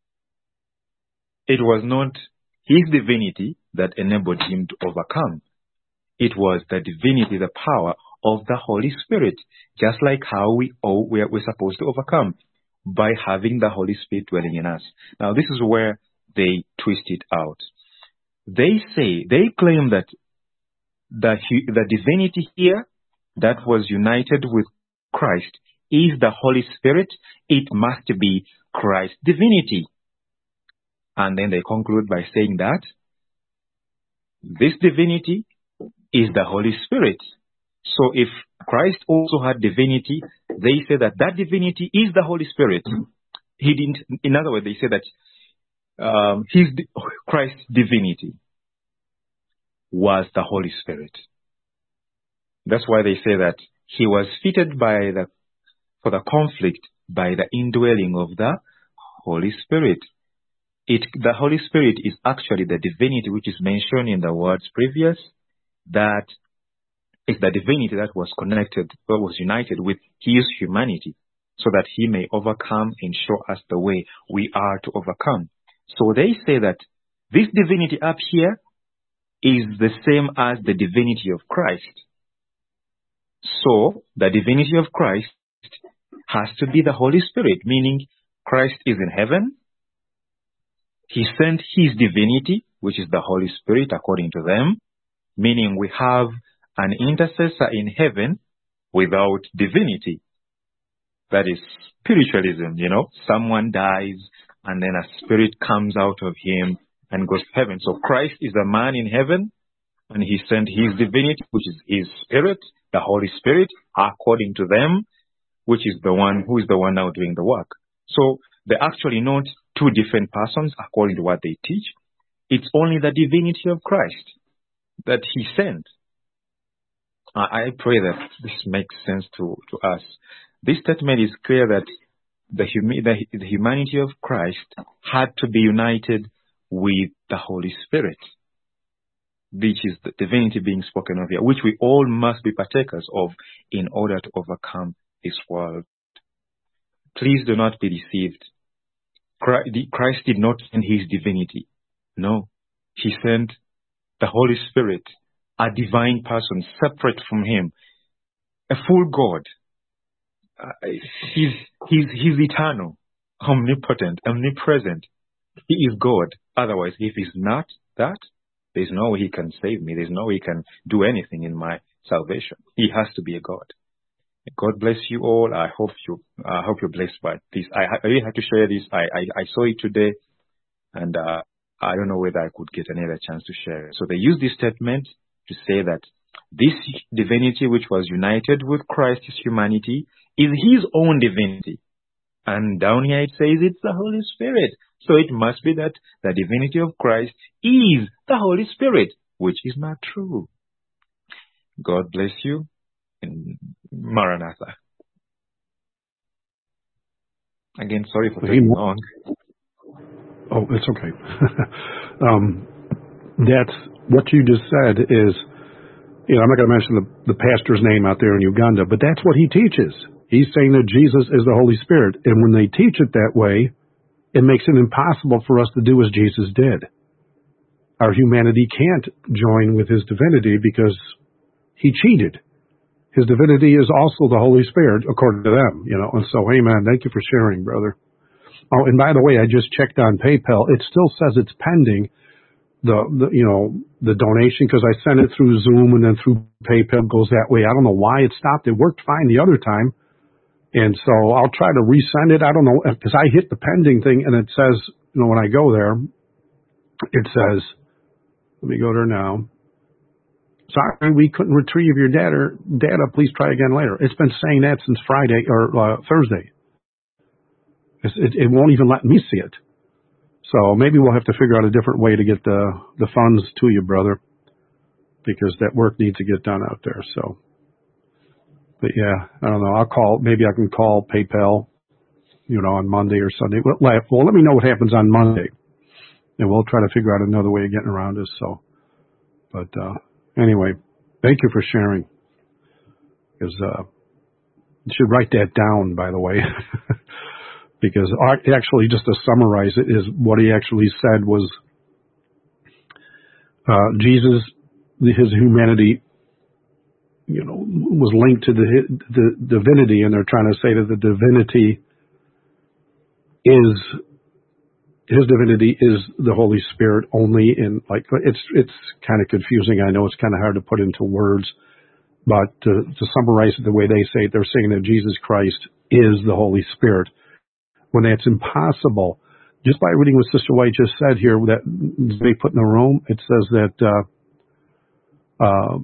It was not his divinity that enabled him to overcome. It was the divinity, the power of the Holy Spirit, just like how we all we're, we're supposed to overcome, by having the Holy Spirit dwelling in us. Now, this is where they twist it out. They say, they claim that the, the divinity here that was united with Christ is the Holy Spirit. It must be Christ's divinity. And then they conclude by saying that this divinity is the Holy Spirit. So if Christ also had divinity, they say that that divinity is the Holy Spirit. He didn't, in other words, they say that um, his Christ's divinity was the Holy Spirit. That's why they say that he was fitted by the for the conflict by the indwelling of the Holy Spirit. It the Holy Spirit is actually the divinity which is mentioned in the words previous, that is the divinity that was connected, or was united with his humanity, so that he may overcome and show us the way we are to overcome. So they say that this divinity up here is the same as the divinity of Christ. So the divinity of Christ has to be the Holy Spirit, meaning Christ is in heaven. He sent his divinity, which is the Holy Spirit, according to them, meaning we have an intercessor in heaven without divinity. That is spiritualism, you know. Someone dies and then a spirit comes out of him and goes to heaven. So Christ is a man in heaven, and he sent his divinity, which is his spirit, the Holy Spirit, according to them, which is the one who is the one now doing the work. So they're actually not two different persons according to what they teach. It's only the divinity of Christ that he sent. I pray that this makes sense to, to us. This statement is clear that the, humi- the, the humanity of Christ had to be united with the Holy Spirit, which is the divinity being spoken of here, which we all must be partakers of in order to overcome this world. Please do not be deceived. Christ did not send his divinity. No, he sent the Holy Spirit, a divine person separate from him, a full God. Uh, he's, he's, he's eternal, omnipotent, omnipresent. He is God. Otherwise, if he's not that, there's no way he can save me. There's no way he can do anything in my salvation. He has to be a God. God bless you all. I hope you, I uh, hope you're blessed by this. I, I really had to share this. I, I, I saw it today, and uh, I don't know whether I could get another chance to share it. So they use this statement to say that this divinity, which was united with Christ's humanity, is his own divinity. And down here it says it's the Holy Spirit. So it must be that the divinity of Christ is the Holy Spirit, which is not true. God bless you. And Maranatha. Again, sorry for taking long. Oh, it's okay. um, that's what you just said is, you know, I'm not going to mention the, the pastor's name out there in Uganda, but that's what he teaches. He's saying that Jesus is the Holy Spirit. And when they teach it that way, it makes it impossible for us to do as Jesus did. Our humanity can't join with his divinity because he cheated. His divinity is also the Holy Spirit, according to them, you know. And so, amen. Thank you for sharing, brother. Oh, and by the way, I just checked on PayPal. It still says it's pending, the, the you know, the donation, because I sent it through Zoom and then through PayPal goes that way. I don't know why it stopped. It worked fine the other time. And so I'll try to resend it. I don't know, because I hit the pending thing and it says, you know, when I go there, it says, let me go there now. Sorry, we couldn't retrieve your data. Data, please try again later. It's been saying that since Friday or uh, Thursday. It, it won't even let me see it. So maybe we'll have to figure out a different way to get the, the funds to you, brother, because that work needs to get done out there. So, but yeah, I don't know. I'll call, maybe I can call PayPal, you know, on Monday or Sunday. Well, well, let me know what happens on Monday, and we'll try to figure out another way of getting around this. So, but, uh, anyway, thank you for sharing. Because, uh, you should write that down, by the way. Because actually, just to summarize it, is what he actually said was, uh, Jesus, his humanity, you know, was linked to the, the divinity, and they're trying to say that the divinity is, his divinity is the Holy Spirit only in, like, it's, it's kind of confusing. I know it's kind of hard to put into words, but to, to summarize it the way they say it, they're saying that Jesus Christ is the Holy Spirit, when that's impossible. Just by reading what Sister White just said here, that they put in the room, it says that, uh, uh,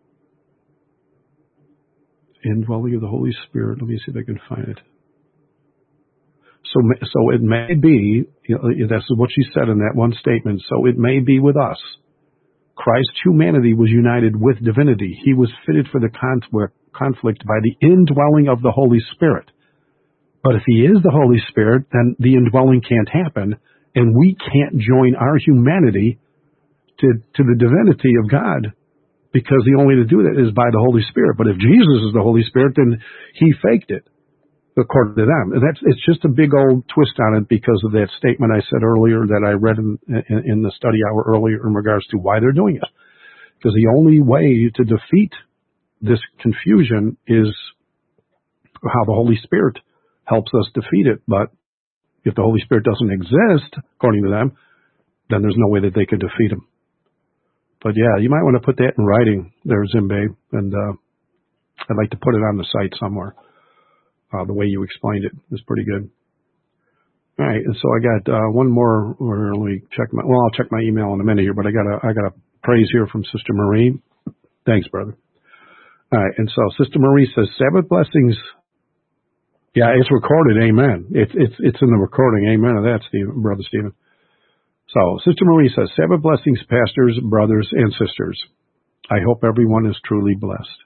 indwelling of the Holy Spirit. Let me see if I can find it. So, so it may be, you know, that's what she said in that one statement. So it may be with us. Christ's humanity was united with divinity. He was fitted for the conflict by the indwelling of the Holy Spirit. But if he is the Holy Spirit, then the indwelling can't happen, and we can't join our humanity to, to the divinity of God, because the only way to do that is by the Holy Spirit. But if Jesus is the Holy Spirit, then he faked it, according to them. And that's, it's just a big old twist on it because of that statement I said earlier that I read in, in, in the study hour earlier in regards to why they're doing it. Because the only way to defeat this confusion is how the Holy Spirit helps us defeat it. But if the Holy Spirit doesn't exist, according to them, then there's no way that they could defeat him. But yeah, you might want to put that in writing there, Zimbe, and uh, I'd like to put it on the site somewhere. Uh, the way you explained it is pretty good. All right, and so I got uh, one more. Or let me check my. Well, I'll check my email in a minute here, but I got a I got a praise here from Sister Marie. Thanks, brother. All right, and so Sister Marie says Sabbath blessings. Yeah, it's recorded. Amen. It's it's it's in the recording. Amen to that, Stephen, brother Stephen. So Sister Marie says Sabbath blessings, pastors, brothers, and sisters. I hope everyone is truly blessed.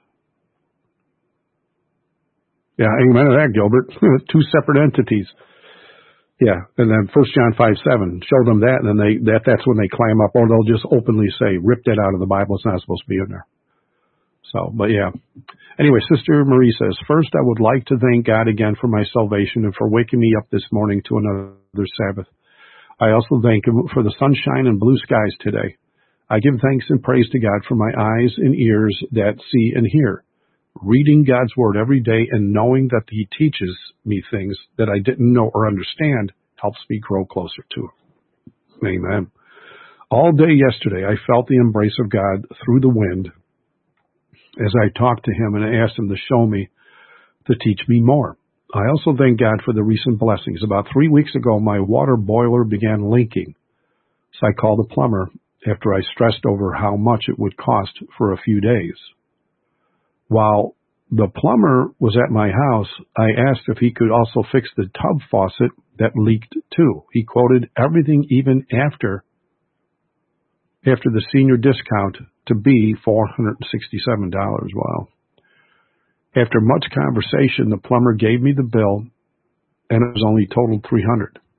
Yeah, amen to that, Gilbert. Two separate entities. Yeah, and then First John five seven, show them that, and then they that that's when they climb up, or they'll just openly say, rip that out of the Bible. It's not supposed to be in there. So, but yeah. Anyway, Sister Marie says, first I would like to thank God again for my salvation and for waking me up this morning to another Sabbath. I also thank him for the sunshine and blue skies today. I give thanks and praise to God for my eyes and ears that see and hear. Reading God's Word every day and knowing that he teaches me things that I didn't know or understand helps me grow closer to him. Amen. All day yesterday, I felt the embrace of God through the wind as I talked to him and asked him to show me, to teach me more. I also thank God for the recent blessings. About three weeks ago, my water boiler began leaking, so I called a plumber after I stressed over how much it would cost for a few days. While the plumber was at my house, I asked if he could also fix the tub faucet that leaked too. He quoted everything even after after the senior discount to be four hundred sixty-seven dollars. Wow. After much conversation, the plumber gave me the bill, and it was only totaled three hundred dollars.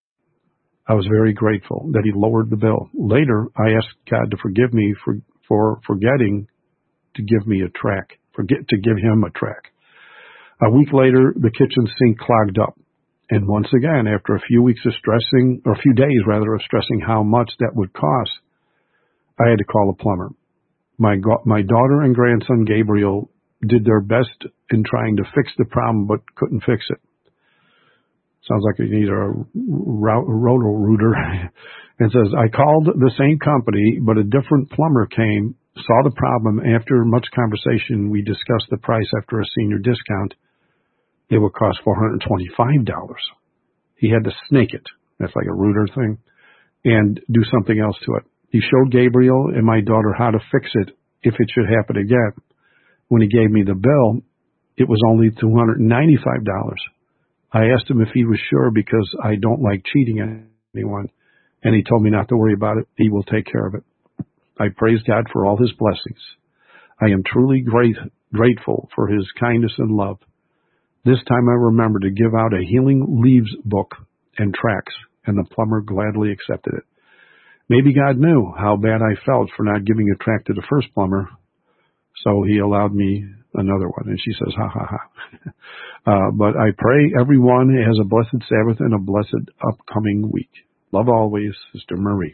I was very grateful that he lowered the bill. Later, I asked God to forgive me for, for forgetting to give me a track, forget to give him a track. A week later, the kitchen sink clogged up. And once again, after a few weeks of stressing, or a few days rather, of stressing how much that would cost, I had to call a plumber. My, my daughter and grandson, Gabriel, did their best in trying to fix the problem, but couldn't fix it. Sounds like you need a Roto-Rooter. It says, I called the same company, but a different plumber came, saw the problem. After much conversation, we discussed the price after a senior discount. It would cost four hundred twenty-five dollars. He had to snake it. That's like a router thing. And do something else to it. He showed Gabriel and my daughter how to fix it if it should happen again. When he gave me the bill, it was only two hundred ninety-five dollars. I asked him if he was sure because I don't like cheating anyone. And he told me not to worry about it. He will take care of it. I praise God for all his blessings. I am truly great, grateful for his kindness and love. This time I remembered to give out a Healing Leaves book and tracts, and the plumber gladly accepted it. Maybe God knew how bad I felt for not giving a tract to the first plumber, so he allowed me another one. And she says, ha, ha, ha. uh, but I pray everyone has a blessed Sabbath and a blessed upcoming week. Love always, Sister Marie.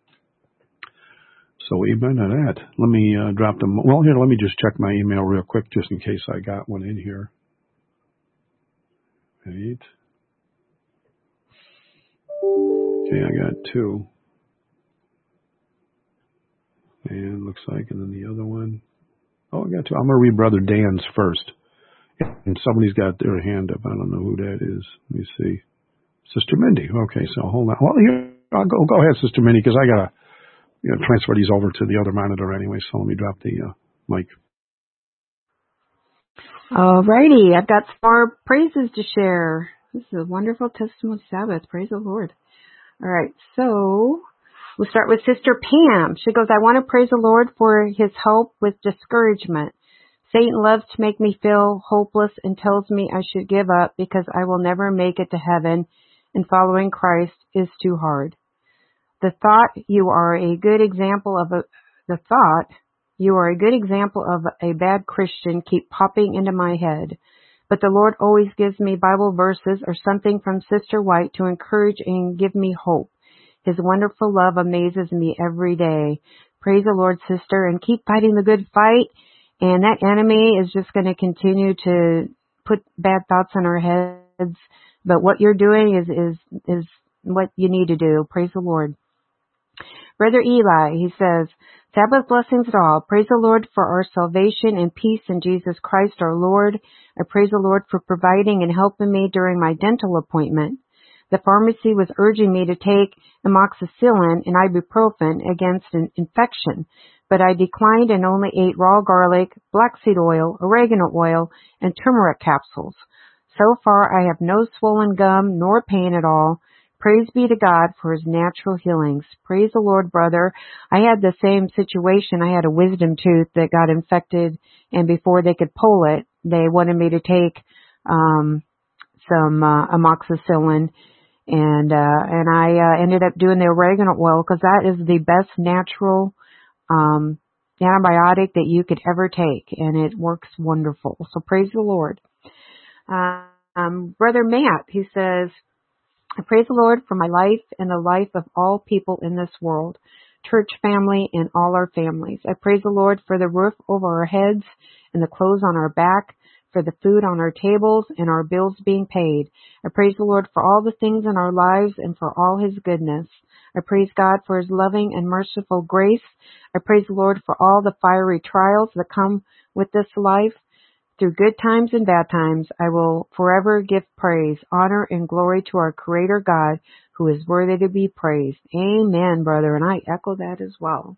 So amen to that. Let me uh, drop them. Well, here, let me just check my email real quick just in case I got one in here. Right. Okay, I got two. And looks like, and then the other one. Oh, I got two. I'm going to read Brother Dan's first. And somebody's got their hand up. I don't know who that is. Let me see. Sister Mindy. Okay, so hold on. Well, here, I'll go, go ahead, Sister Mindy, because I got to you know, transfer these over to the other monitor anyway. So let me drop the uh, mic. All righty. I've got some more praises to share. This is a wonderful testimony Sabbath. Praise the Lord. All right. So we'll start with Sister Pam. She goes, I want to praise the Lord for his help with discouragement. Satan loves to make me feel hopeless and tells me I should give up because I will never make it to heaven and following Christ is too hard. The thought you are a good example of a, the thought you are a good example of a bad Christian keep popping into my head. But the Lord always gives me Bible verses or something from Sister White to encourage and give me hope. His wonderful love amazes me every day. Praise the Lord, sister, and keep fighting the good fight. And that enemy is just going to continue to put bad thoughts in our heads. But what you're doing is, is, is what you need to do. Praise the Lord. Brother Eli, he says, Sabbath blessings to all. Praise the Lord for our salvation and peace in Jesus Christ our Lord. I praise the Lord for providing and helping me during my dental appointment. The pharmacy was urging me to take amoxicillin and ibuprofen against an infection, but I declined and only ate raw garlic, black seed oil, oregano oil, and turmeric capsules. So far, I have no swollen gum nor pain at all. Praise be to God for his natural healings. Praise the Lord, brother. I had the same situation. I had a wisdom tooth that got infected, and before they could pull it, they wanted me to take um, some uh, amoxicillin. And, uh, and I, uh, ended up doing the oregano oil because that is the best natural, um, antibiotic that you could ever take. And it works wonderful. So praise the Lord. Uh, um, Brother Matt, he says, I praise the Lord for my life and the life of all people in this world, church family and all our families. I praise the Lord for the roof over our heads and the clothes on our back, for the food on our tables and our bills being paid. I praise the Lord for all the things in our lives and for all his goodness. I praise God for his loving and merciful grace. I praise the Lord for all the fiery trials that come with this life. Through good times and bad times, I will forever give praise, honor, and glory to our Creator God, who is worthy to be praised. Amen, brother, and I echo that as well.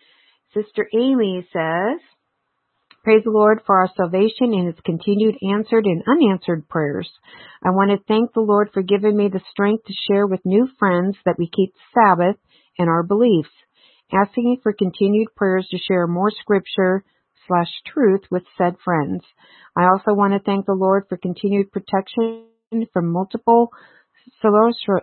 Sister Amy says, praise the Lord for our salvation and his continued answered and unanswered prayers. I want to thank the Lord for giving me the strength to share with new friends that we keep Sabbath and our beliefs, asking for continued prayers to share more scripture slash truth with said friends. I also want to thank the Lord for continued protection from multiple sclerosis.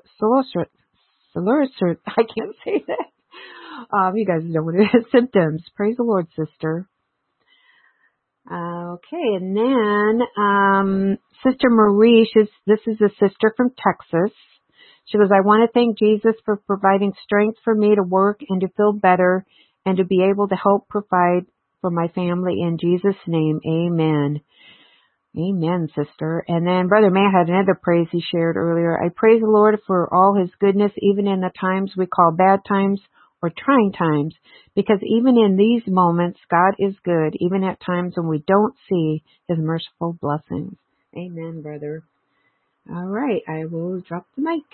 I can't say that. Um, you guys know what it is. Symptoms. Praise the Lord, sister. Uh, okay, and then um, Sister Marie, she's, this is a sister from Texas. She goes, I want to thank Jesus for providing strength for me to work and to feel better and to be able to help provide for my family in Jesus' name. Amen. Amen, sister. And then Brother Matt had another praise he shared earlier. I praise the Lord for all his goodness, even in the times we call bad times or trying times, because even in these moments, God is good, even at times when we don't see his merciful blessings. Amen, brother. All right, I will drop the mic.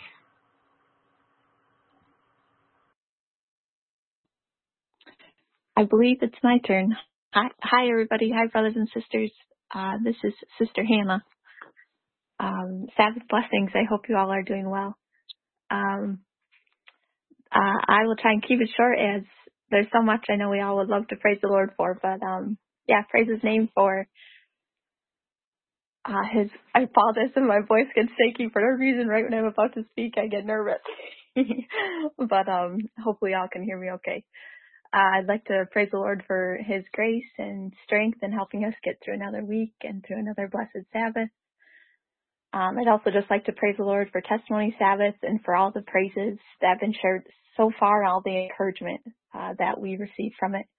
I believe it's my turn. Hi, hi everybody. Hi, brothers and sisters. Uh, this is Sister Hannah. Um, Sabbath blessings. I hope you all are doing well. Um, Uh, I will try and keep it short, as there's so much I know we all would love to praise the Lord for. But um, yeah, praise His name for uh, His. I apologize if my voice gets shaky for no reason. Right when I'm about to speak, I get nervous. But um, hopefully, y'all can hear me okay. Uh, I'd like to praise the Lord for His grace and strength in helping us get through another week and through another blessed Sabbath. Um, I'd also just like to praise the Lord for Testimony Sabbath and for all the praises that have been shared so far and all the encouragement uh, that we received from it.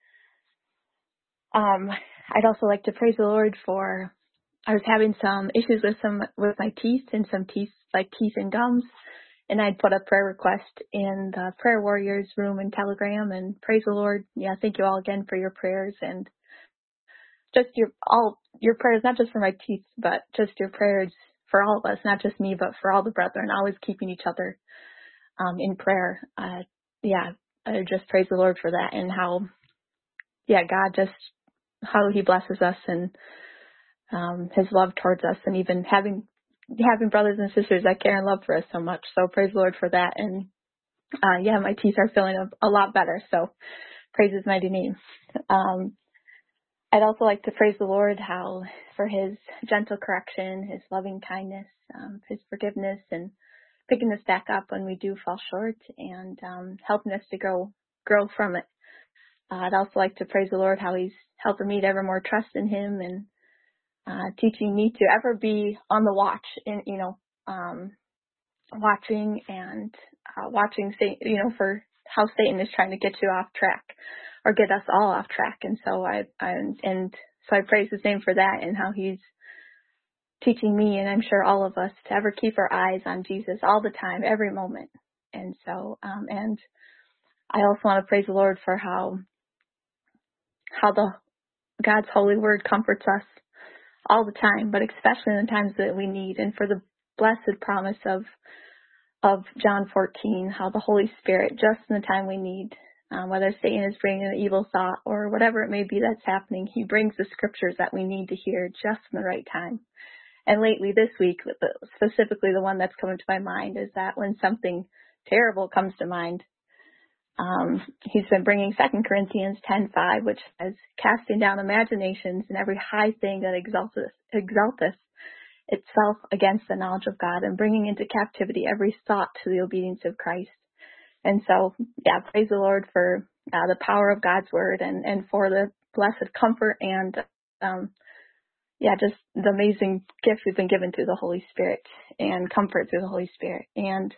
Um, I'd also like to praise the Lord for, I was having some issues with some with my teeth and some teeth, like teeth and gums, and I'd put a prayer request in the Prayer Warriors room in Telegram, and praise the Lord. Yeah, thank you all again for your prayers and just your all your prayers, not just for my teeth, but just your prayers for all of us, not just me, but for all the brethren, always keeping each other um, in prayer. Uh, yeah, I just praise the Lord for that, and how, yeah, God just, how He blesses us and um, His love towards us, and even having having brothers and sisters that care and love for us so much. So praise the Lord for that. And uh, yeah, my teeth are feeling a, a lot better, so praise His mighty name. Um, I'd also like to praise the Lord how for His gentle correction, His loving kindness, um, His forgiveness, and picking us back up when we do fall short, and um, helping us to grow grow from it. Uh, I'd also like to praise the Lord how He's helping me to ever more trust in Him, and uh, teaching me to ever be on the watch, and you know, um, watching and uh, watching, you know, for how Satan is trying to get you off track or get us all off track. And so I, I and so I praise His name for that, and how He's teaching me, and I'm sure all of us, to ever keep our eyes on Jesus all the time, every moment. And so, um, and I also want to praise the Lord for how how the God's holy word comforts us all the time, but especially in the times that we need, and for the blessed promise of of John fourteen, how the Holy Spirit, just in the time we need, um, whether Satan is bringing an evil thought or whatever it may be that's happening, He brings the scriptures that we need to hear just in the right time. And lately this week, specifically the one that's coming to my mind, is that when something terrible comes to mind, um, He's been bringing Second Corinthians ten five, which says, casting down imaginations and every high thing that exalteth, exalteth itself against the knowledge of God, and bringing into captivity every thought to the obedience of Christ. And so, yeah, praise the Lord for uh, the power of God's word, and, and for the blessed comfort and, um, yeah, just the amazing gift we've been given through the Holy Spirit, and comfort through the Holy Spirit. And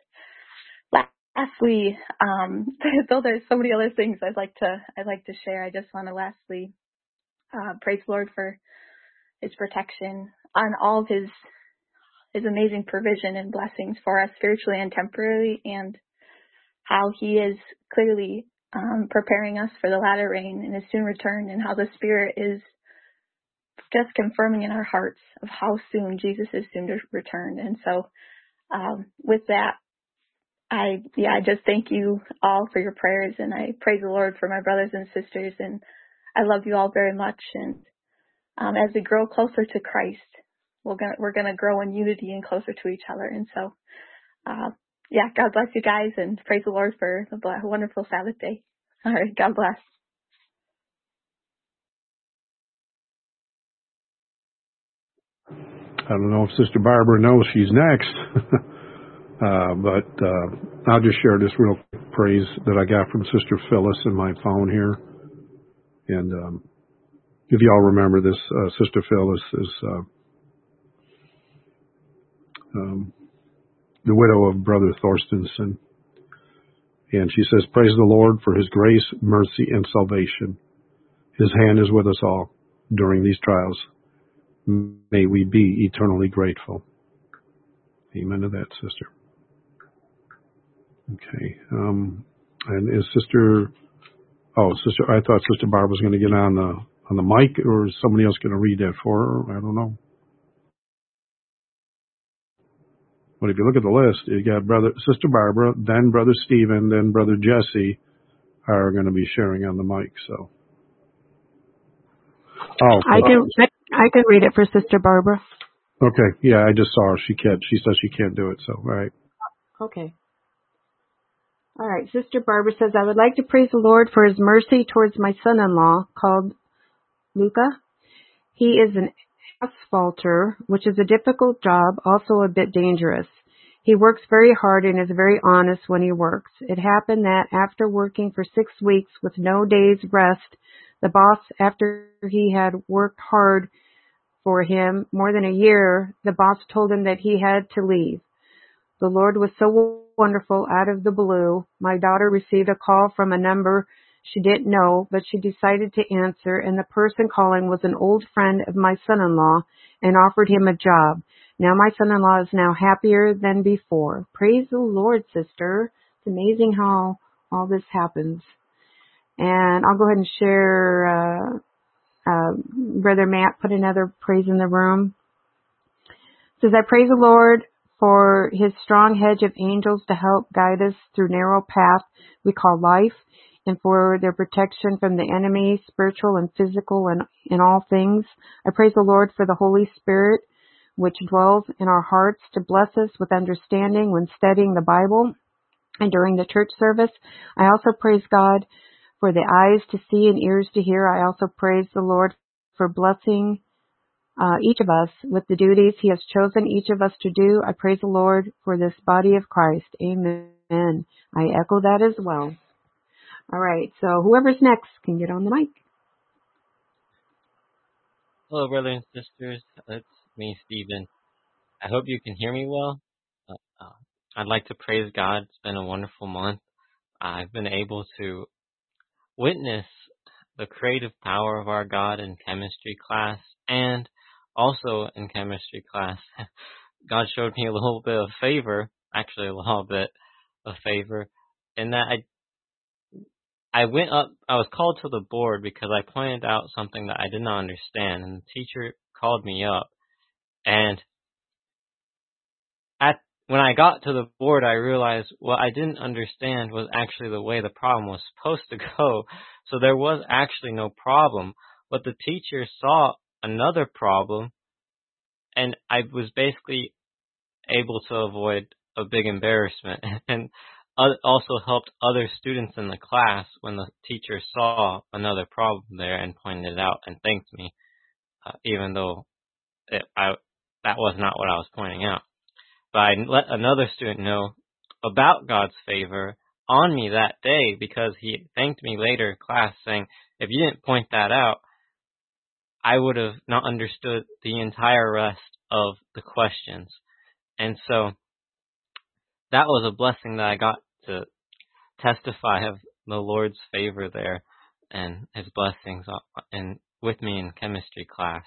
lastly, um, though there's so many other things I'd like to I'd like to share, I just want to lastly uh, praise the Lord for His protection on all of His His amazing provision and blessings for us spiritually and temporarily, and how He is clearly um, preparing us for the latter rain and His soon return, and how the Spirit is just confirming in our hearts of how soon Jesus is soon to return. And so um, with that, I, yeah, I just thank you all for your prayers, and I praise the Lord for my brothers and sisters, and I love you all very much. And um, as we grow closer to Christ, we're gonna, we're gonna grow in unity and closer to each other. And so, uh, yeah, God bless you guys, and praise the Lord for the wonderful Sabbath day. All right, God bless. I don't know if Sister Barbara knows she's next, uh, but uh, I'll just share this real quick praise that I got from Sister Phyllis in my phone here. And um, if y'all remember this, uh, Sister Phyllis is uh, um, the widow of Brother Thorstensen. And she says, praise the Lord for His grace, mercy, and salvation. His hand is with us all during these trials. May we be eternally grateful. Amen to that, sister. Okay. Um, and is Sister, oh, Sister, I thought Sister Barbara was going to get on the, on the mic, or is somebody else going to read that for her? I don't know. But if you look at the list, you got Brother, Sister Barbara, then Brother Stephen, then Brother Jesse are going to be sharing on the mic, so. Oh, I can I can read it for Sister Barbara. Okay, yeah, I just saw her. She can't. She says she can't do it. So, all right. Okay. All right, Sister Barbara says, I would like to praise the Lord for his mercy towards my son-in-law called Luca. He is an asphalter, which is a difficult job, also a bit dangerous. He works very hard and is very honest when he works. It happened that after working for six weeks with no day's rest, the boss, after he had worked hard for him more than a year, the boss told him that he had to leave. The Lord was so wonderful out of the blue. My daughter received a call from a number she didn't know, but she decided to answer, and the person calling was an old friend of my son-in-law and offered him a job. Now my son-in-law is now happier than before. Praise the Lord, sister. It's amazing how all this happens. And I'll go ahead and share, uh, uh, Brother Matt put another praise in the room. It says, I praise the Lord for his strong hedge of angels to help guide us through narrow path we call life, and for their protection from the enemy, spiritual and physical, and in all things. I praise the Lord for the Holy Spirit, which dwells in our hearts to bless us with understanding when studying the Bible and during the church service. I also praise God for the eyes to see and ears to hear. I also praise the Lord for blessing Uh, each of us with the duties he has chosen each of us to do. I praise the Lord for this body of Christ. Amen. I echo that as well. All right, so whoever's next can get on the mic. Hello, brothers and sisters. It's me, Stephen. I hope you can hear me well. Uh, uh, I'd like to praise God. It's been a wonderful month. I've been able to witness the creative power of our God in chemistry class, and also in chemistry class, God showed me a little bit of favor, actually a little bit of favor, in that I I went up, I was called to the board because I pointed out something that I did not understand, and the teacher called me up, and at when I got to the board, I realized what I didn't understand was actually the way the problem was supposed to go. So there was actually no problem, but the teacher saw another problem, and I was basically able to avoid a big embarrassment, and also helped other students in the class when the teacher saw another problem there and pointed it out and thanked me, uh, even though it, I, that was not what I was pointing out. But I let another student know about God's favor on me that day because he thanked me later in class saying, if you didn't point that out, I would have not understood the entire rest of the questions. And so that was a blessing that I got to testify of the Lord's favor there and his blessings in, with me in chemistry class.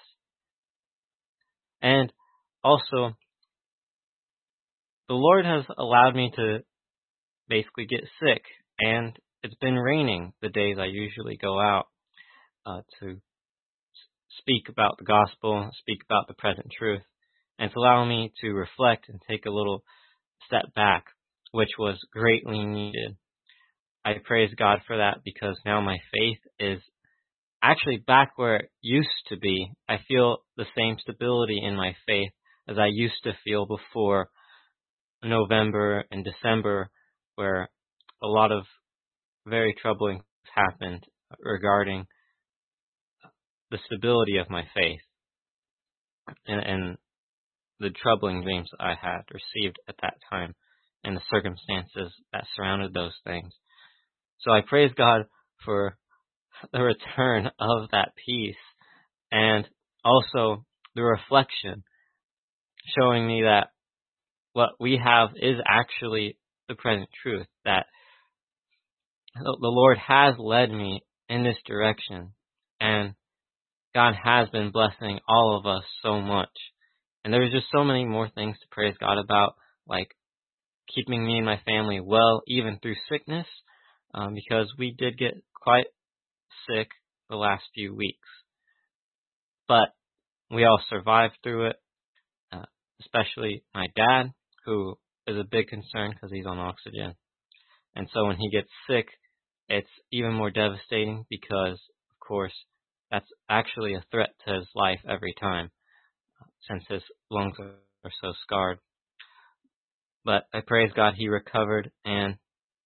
And also, the Lord has allowed me to basically get sick, and it's been raining the days I usually go out uh, to speak about the gospel, speak about the present truth, and it's allowing me to reflect and take a little step back, which was greatly needed. I praise God for that because now my faith is actually back where it used to be. I feel the same stability in my faith as I used to feel before November and December, where a lot of very troubling things happened regarding the stability of my faith and, and the troubling dreams I had received at that time and the circumstances that surrounded those things. So I praise God for the return of that peace and also the reflection showing me that what we have is actually the present truth, that the Lord has led me in this direction, and God has been blessing all of us so much. And there's just so many more things to praise God about, like keeping me and my family well, even through sickness, um, because we did get quite sick the last few weeks. But we all survived through it, uh, especially my dad, who is a big concern because he's on oxygen. And so when he gets sick, it's even more devastating because, of course, that's actually a threat to his life every time, since his lungs are so scarred. But I praise God he recovered, and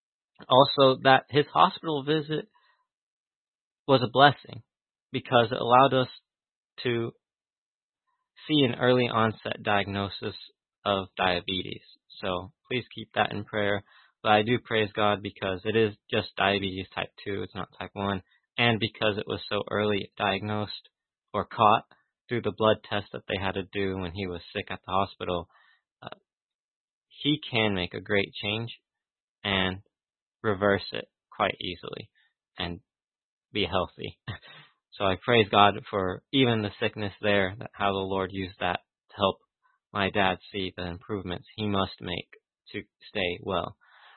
Also, that his hospital visit was a blessing because it allowed us to see an early onset diagnosis of diabetes. So please keep that in prayer. But I do praise God because it is just diabetes type two, it's not type one, and because it was so early diagnosed or caught through the blood test that they had to do when he was sick at the hospital, uh, he can make a great change and reverse it quite easily and be healthy. So I praise God for even the sickness there, that how the Lord used that to help my dad see the improvements he must make to stay well.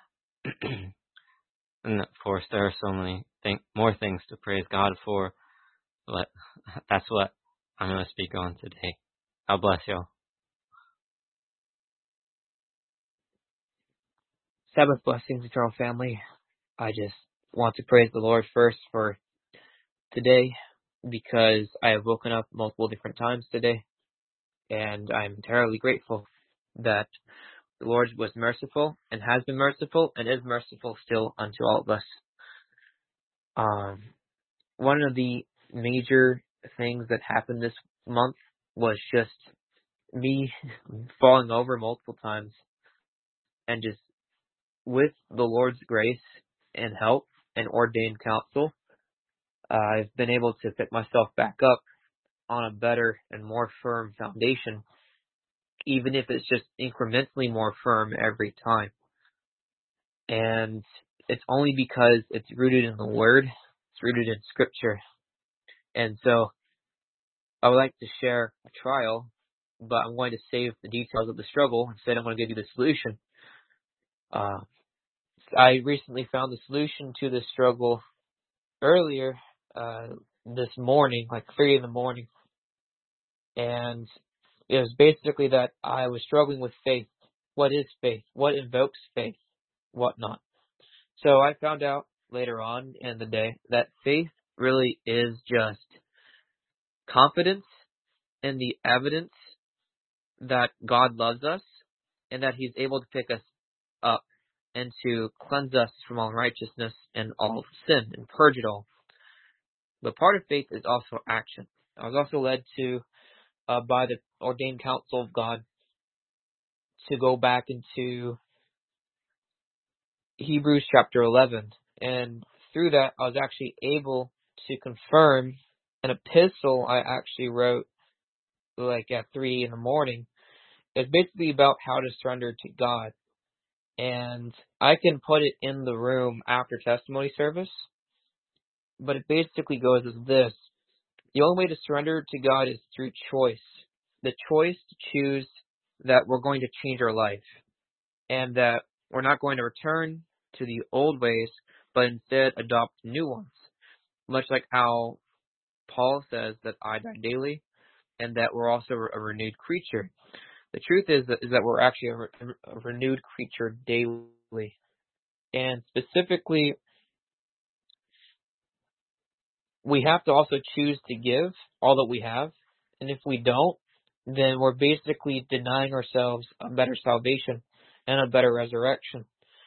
And of course, there are so many th- more things to praise God for, but that's what I'm going to speak on today. God bless y'all. Sabbath blessings, eternal family. I just want to praise the Lord first for today because I have woken up multiple different times today, and I'm entirely grateful that the Lord was merciful and has been merciful and is merciful still unto all of us. Um, one of the major things that happened this month was just me falling over multiple times, and just with the Lord's grace and help and ordained counsel, uh, I've been able to pick myself back up on a better and more firm foundation, even if it's just incrementally more firm every time. And it's only because it's rooted in the Word, it's rooted in Scripture. And so I would like to share a trial, but I'm going to save the details of the struggle. Instead, I'm going to give you the solution. Uh, I recently found the solution to this struggle earlier uh, this morning, like three in the morning. And it was basically that I was struggling with faith. What is faith? What invokes faith? What not? So I found out later on in the day that faith really is just confidence in the evidence that God loves us and that He's able to pick us up and to cleanse us from all unrighteousness and all sin and purge it all. But part of faith is also action. I was also led to, uh, by the ordained counsel of God, to go back into Hebrews chapter eleven. And through that, I was actually able to confirm an epistle I actually wrote like at three in the morning. It's basically about how to surrender to God. And I can put it in the room after testimony service, but it basically goes as this. The only way to surrender to God is through choice. The choice to choose that we're going to change our life and that we're not going to return to the old ways, but instead adopt new ones. Much like how Paul says that I die daily and that we're also a renewed creature. The truth is that, is that we're actually a, re- a renewed creature daily. And specifically, we have to also choose to give all that we have. And if we don't, then we're basically denying ourselves a better salvation and a better resurrection.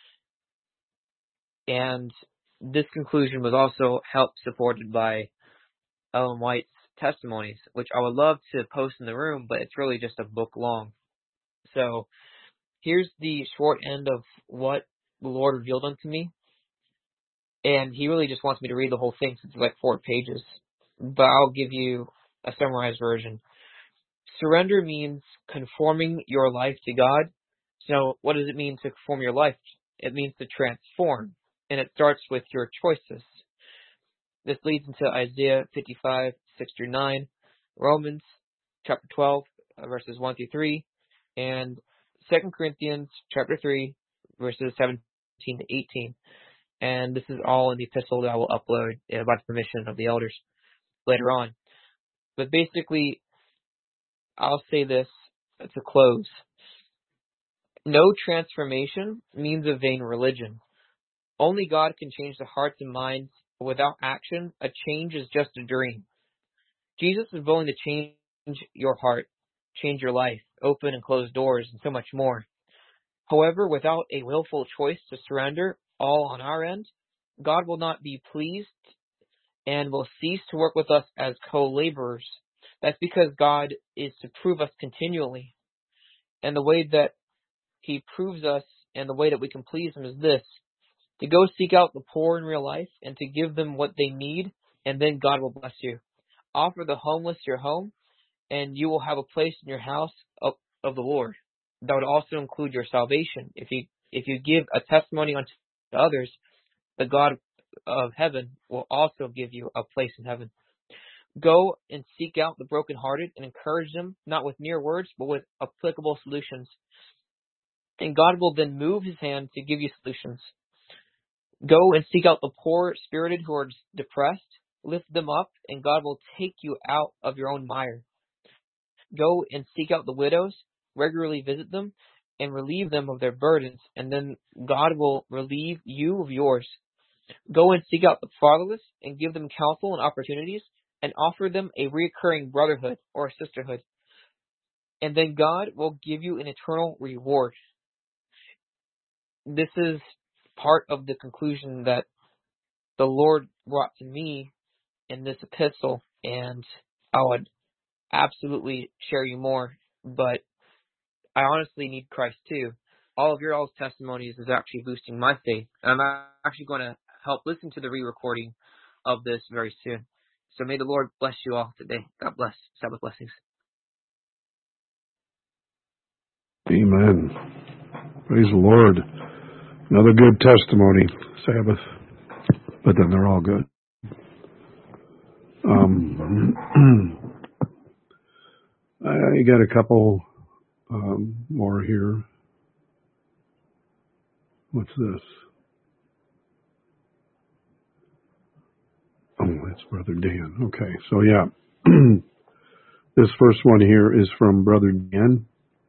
And this conclusion was also helped supported by Ellen White's testimonies, which I would love to post in the room, but it's really just a book long. So here's the short end of what the Lord revealed unto me. And He really just wants me to read the whole thing since it's like four pages. But I'll give you a summarized version. Surrender means conforming your life to God. So what does it mean to conform your life? It means to transform. And it starts with your choices. This leads into Isaiah fifty-five, six through nine, Romans chapter twelve, verses one through three, and Second Corinthians chapter three, verses seventeen to eighteen. And this is all in the epistle that I will upload uh, by the permission of the elders later on. But basically, I'll say this to close. No transformation means a vain religion. Only God can change the hearts and minds. Without action, a change is just a dream. Jesus is willing to change your heart, change your life, open and close doors, and so much more. However, without a willful choice to surrender, all on our end, God will not be pleased and will cease to work with us as co-laborers. That's because God is to prove us continually. And the way that He proves us and the way that we can please Him is this: to go seek out the poor in real life and to give them what they need, and then God will bless you. Offer the homeless your home, and you will have a place in your house of, of the Lord. That would also include your salvation. If you if you give a testimony unto others, the God of heaven will also give you a place in heaven. Go and seek out the brokenhearted and encourage them, not with mere words, but with applicable solutions. And God will then move His hand to give you solutions. Go and seek out the poor-spirited who are depressed. Lift them up, and God will take you out of your own mire. Go and seek out the widows. Regularly visit them and relieve them of their burdens, and then God will relieve you of yours. Go and seek out the fatherless and give them counsel and opportunities, and offer them a recurring brotherhood or a sisterhood. And then God will give you an eternal reward. This is part of the conclusion that the Lord brought to me in this epistle, and I would absolutely share you more, but I honestly need Christ too. All of your all's testimonies is actually boosting my faith, and I'm actually going to help listen to the re-recording of this very soon. So may the Lord bless you all today. God bless. Sabbath blessings. Amen. Praise the Lord. Another good testimony, Sabbath. But then they're all good. Um, I got a couple um, more here. What's this? Oh, that's Brother Dan. Okay, so yeah. This first one here is from Brother Dan.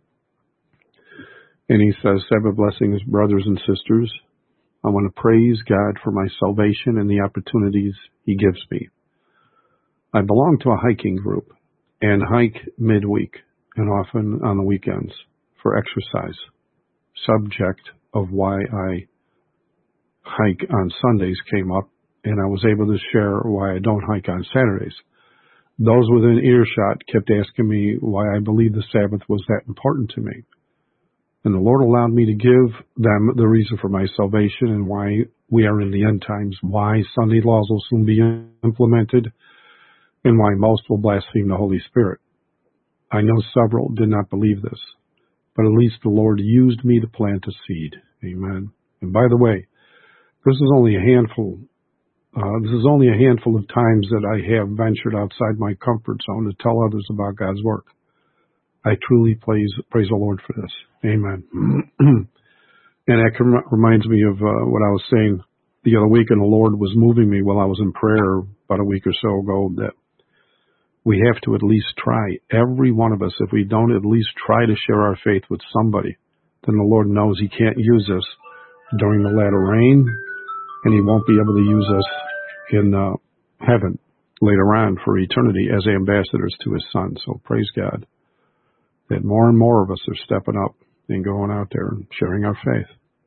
And he says, Sabbath blessings, brothers and sisters. I want to praise God for my salvation and the opportunities He gives me. I belong to a hiking group and hike midweek and often on the weekends for exercise. Subject of why I hike on Sundays came up, and I was able to share why I don't hike on Saturdays. Those within earshot kept asking me why I believed the Sabbath was that important to me. And the Lord allowed me to give them the reason for my salvation and why we are in the end times, why Sunday laws will soon be implemented, and why most will blaspheme the Holy Spirit. I know several did not believe this, but at least the Lord used me to plant a seed. Amen. And by the way, this is only a handful. Uh, this is only a handful of times that I have ventured outside my comfort zone to tell others about God's work. I truly praise, praise the Lord for this. Amen. And that reminds me of uh, what I was saying the other week, and the Lord was moving me while I was in prayer about a week or so ago, that we have to at least try, every one of us, if we don't at least try to share our faith with somebody, then the Lord knows He can't use us during the latter rain, and He won't be able to use us in uh, heaven later on for eternity as ambassadors to His Son. So praise God that more and more of us are stepping up and going out there and sharing our faith.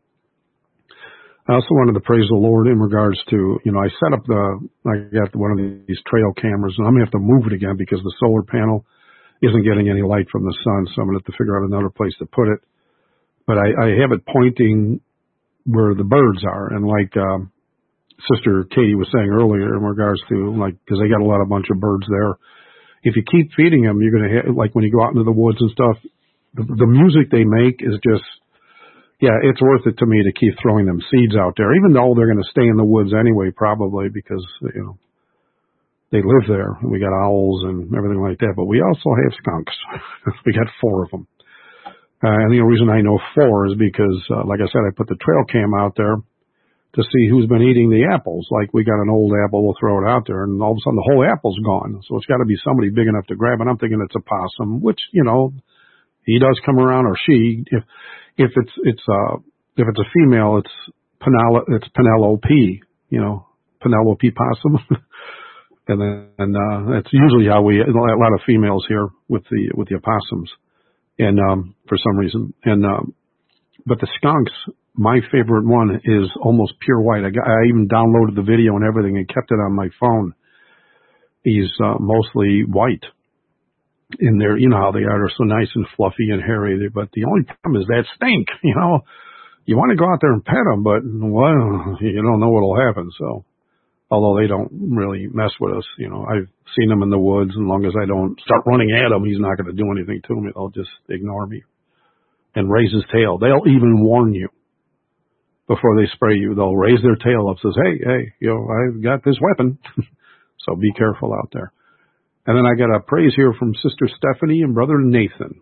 I also wanted to praise the Lord in regards to, you know, I set up the, I got one of these trail cameras, and I'm going to have to move it again because the solar panel isn't getting any light from the sun, so I'm going to have to figure out another place to put it. But I, I have it pointing where the birds are, and like um, Sister Katie was saying earlier in regards to, like, because they got a lot of bunch of birds there. If you keep feeding them, you're going to have, like when you go out into the woods and stuff, the, the music they make is just, yeah, it's worth it to me to keep throwing them seeds out there, even though they're going to stay in the woods anyway, probably because, you know, they live there. We got owls and everything like that, but we also have skunks. We got four of them. Uh, and the only reason I know four is because, uh, like I said, I put the trail cam out there to see who's been eating the apples. Like, we got an old apple, we'll throw it out there, and all of a sudden the whole apple's gone. So it's got to be somebody big enough to grab it. I'm thinking it's a possum, which, you know, he does come around, or she. If if it's it's uh if it's a female, it's Penel it's Penelope, you know, Penelope possum. And then and, uh, that's usually how we, a lot of females here with the with the opossums, and um, for some reason, and um, but the skunks, my favorite one is almost pure white. I, got, I even downloaded the video and everything and kept it on my phone. He's uh, mostly white. In there, you know how they are. They're so nice and fluffy and hairy. But the only problem is that stink. You know, you want to go out there and pet them, but well, you don't know what'll happen. So, although they don't really mess with us, you know, I've seen them in the woods. As long as I don't start running at him, he's not going to do anything to me. They'll just ignore me and raise his tail. They'll even warn you before they spray you. They'll raise their tail up, says, "Hey, hey, you know, I've got this weapon." So be careful out there. And then I got a praise here from Sister Stephanie and Brother Nathan.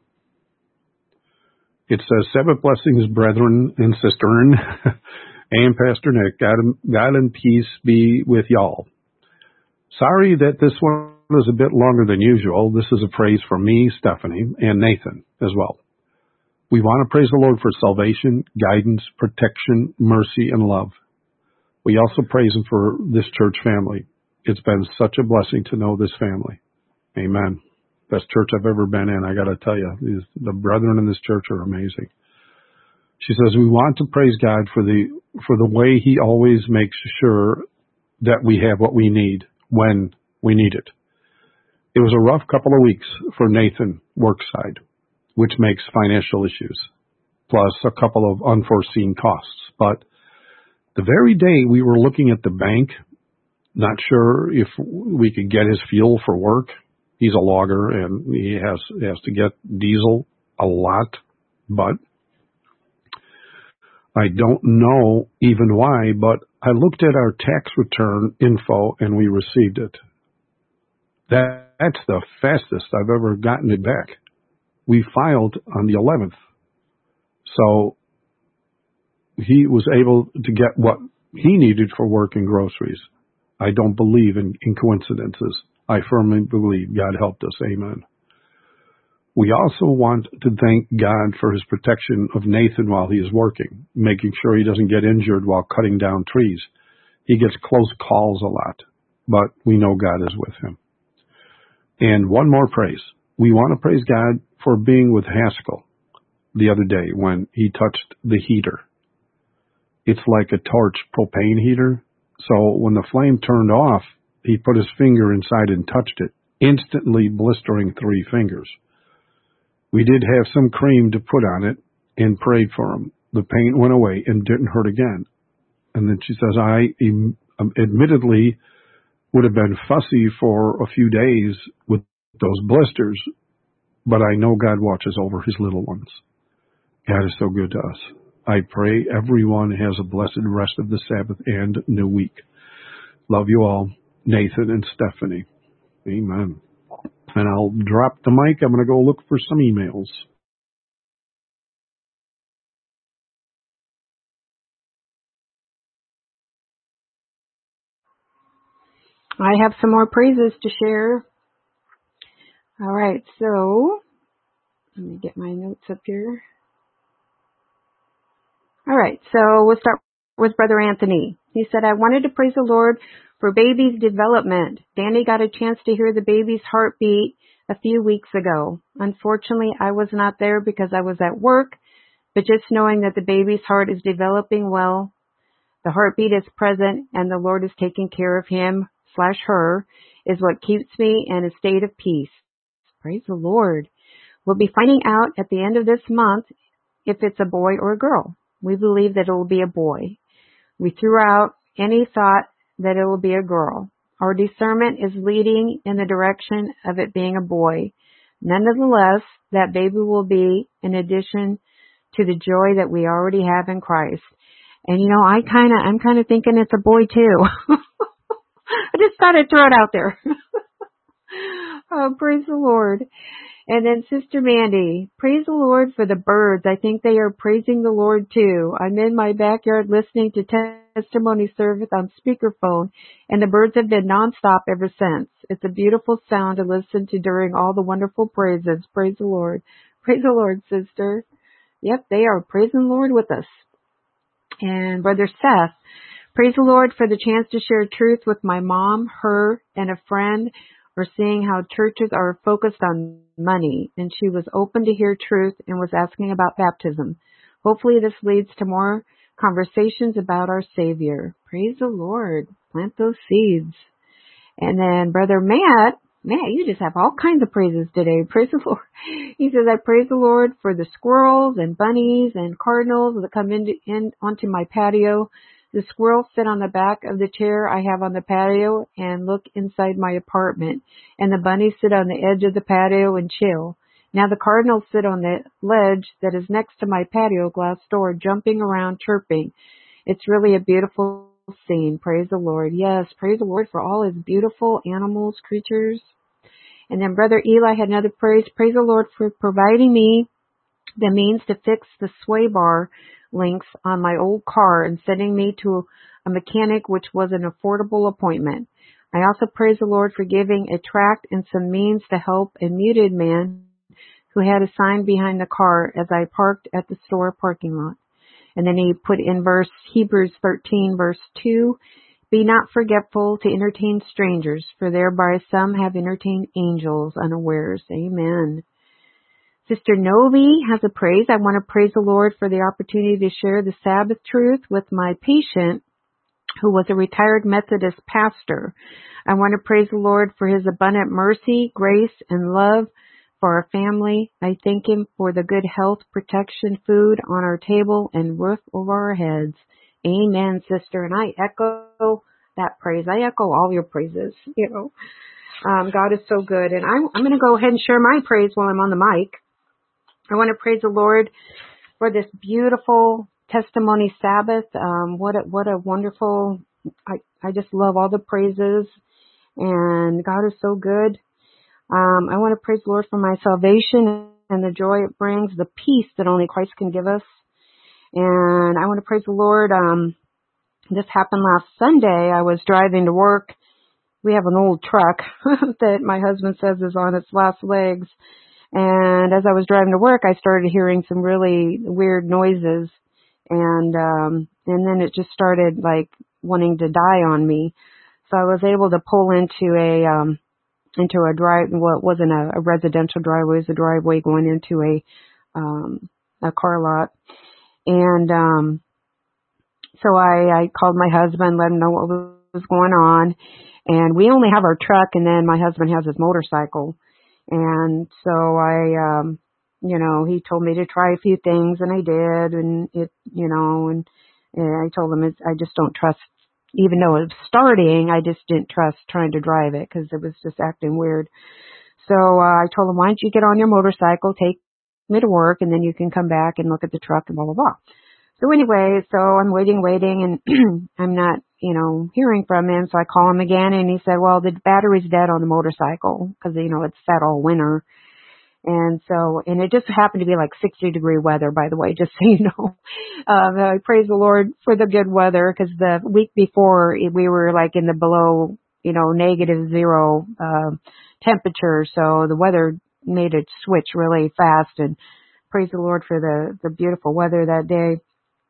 It says, "Seventh blessings, brethren and sisterin, and Pastor Nick. God, God and peace be with y'all. Sorry that this one is a bit longer than usual. This is a praise for me, Stephanie, and Nathan as well. We want to praise the Lord for salvation, guidance, protection, mercy, and love. We also praise Him for this church family. It's been such a blessing to know this family. Amen. Best church I've ever been in. I got to tell you, these, the brethren in this church are amazing." She says, "We want to praise God for the for the way He always makes sure that we have what we need when we need it. It was a rough couple of weeks for Nathan workside, which makes financial issues, plus a couple of unforeseen costs. But the very day we were looking at the bank, not sure if we could get his fuel for work. He's a logger and he has has to get diesel a lot, but I don't know even why, but I looked at our tax return info and we received it. That, that's the fastest I've ever gotten it back. We filed on the eleventh. So he was able to get what he needed for work and groceries. I don't believe in, in coincidences. I firmly believe God helped us. Amen. We also want to thank God for His protection of Nathan while he is working, making sure he doesn't get injured while cutting down trees. He gets close calls a lot, but we know God is with him. And one more praise. We want to praise God for being with Haskell the other day when he touched the heater. It's like a torch propane heater. So when the flame turned off, he put his finger inside and touched it, instantly blistering three fingers. We did have some cream to put on it and prayed for him. The pain went away and didn't hurt again. And then she says, I em- admittedly would have been fussy for a few days with those blisters, but I know God watches over His little ones. God is so good to us. I pray everyone has a blessed rest of the Sabbath and new week. Love you all, Nathan and Stephanie. Amen. And I'll drop the mic. I'm going to go look for some emails. I have some more praises to share. All right, so let me get my notes up here. All right, so we'll start with Brother Anthony. He said, "I wanted to praise the Lord for baby's development. Danny got a chance to hear the baby's heartbeat a few weeks ago. Unfortunately, I was not there because I was at work, but just knowing that the baby's heart is developing well, the heartbeat is present, and the Lord is taking care of him slash her is what keeps me in a state of peace. Praise the Lord. We'll be finding out at the end of this month if it's a boy or a girl. We believe that it will be a boy. We threw out any thought that it will be a girl. Our discernment is leading in the direction of it being a boy. Nonetheless, that baby will be in addition to the joy that we already have in Christ." And you know, I kind of, I'm kind of thinking it's a boy too. I just thought I'd throw it out there. Oh, praise the Lord. And then Sister Mandy, praise the Lord for the birds. I think they are praising the Lord too. I'm in my backyard listening to testimony service on speakerphone, and the birds have been nonstop ever since. It's a beautiful sound to listen to during all the wonderful praises. Praise the Lord. Praise the Lord, sister. Yep, they are praising the Lord with us. And Brother Seth, praise the Lord for the chance to share truth with my mom, her, and a friend, or seeing how churches are focused on money, and she was open to hear truth and was asking about baptism. Hopefully this leads to more conversations about our Savior. Praise the Lord. Plant those seeds. And then Brother Matt, Matt, you just have all kinds of praises today. Praise the Lord. He says, I praise the Lord for the squirrels and bunnies and cardinals that come into, in onto my patio. The squirrels sit on the back of the chair I have on the patio and look inside my apartment. And the bunnies sit on the edge of the patio and chill. Now the cardinals sit on the ledge that is next to my patio glass door, jumping around, chirping. It's really a beautiful scene. Praise the Lord. Yes, praise the Lord for all his beautiful animals, creatures. And then Brother Eli had another praise. Praise the Lord for providing me the means to fix the sway bar links on my old car and sending me to a mechanic, which was an affordable appointment. I also praise the Lord for giving a tract and some means to help a muted man who had a sign behind the car as I parked at the store parking lot. And then he put in verse Hebrews thirteen, verse two, be not forgetful to entertain strangers, for thereby some have entertained angels unawares. Amen. Sister Novi has a praise. I want to praise the Lord for the opportunity to share the Sabbath truth with my patient, who was a retired Methodist pastor. I want to praise the Lord for his abundant mercy, grace, and love for our family. I thank him for the good health, protection, food on our table, and roof over our heads. Amen, sister. And I echo that praise. I echo all your praises. You know, um, God is so good. And I'm, I'm going to go ahead and share my praise while I'm on the mic. I want to praise the Lord for this beautiful testimony Sabbath. Um, what a, what a wonderful, I, I just love all the praises, and God is so good. Um, I want to praise the Lord for my salvation and the joy it brings, the peace that only Christ can give us. And I want to praise the Lord. Um, this happened last Sunday. I was driving to work. We have an old truck that my husband says is on its last legs. And as I was driving to work, I started hearing some really weird noises. And, um, and then it just started like wanting to die on me. So I was able to pull into a, um, into a drive, well, it wasn't a, a residential driveway, it was a driveway going into a, um, a car lot. And, um, so I, I called my husband, let him know what was going on. And we only have our truck, and then my husband has his motorcycle. And so I, um, you know, he told me to try a few things, and I did. And it, you know, and, and I told him it's, I just don't trust, even though it was starting, I just didn't trust trying to drive it because it was just acting weird. So uh, I told him, why don't you get on your motorcycle, take me to work, and then you can come back and look at the truck and blah, blah, blah. So anyway, so I'm waiting, waiting, and I'm not, you know, hearing from him. So I call him again, and he said, well, the battery's dead on the motorcycle because, you know, it's sat all winter. And so, and it just happened to be like sixty degree weather, by the way, just so you know. Um, I praise the Lord for the good weather, because the week before we were like in the below, you know, negative zero uh, temperature. So the weather made it switch really fast, and praise the Lord for the, the beautiful weather that day.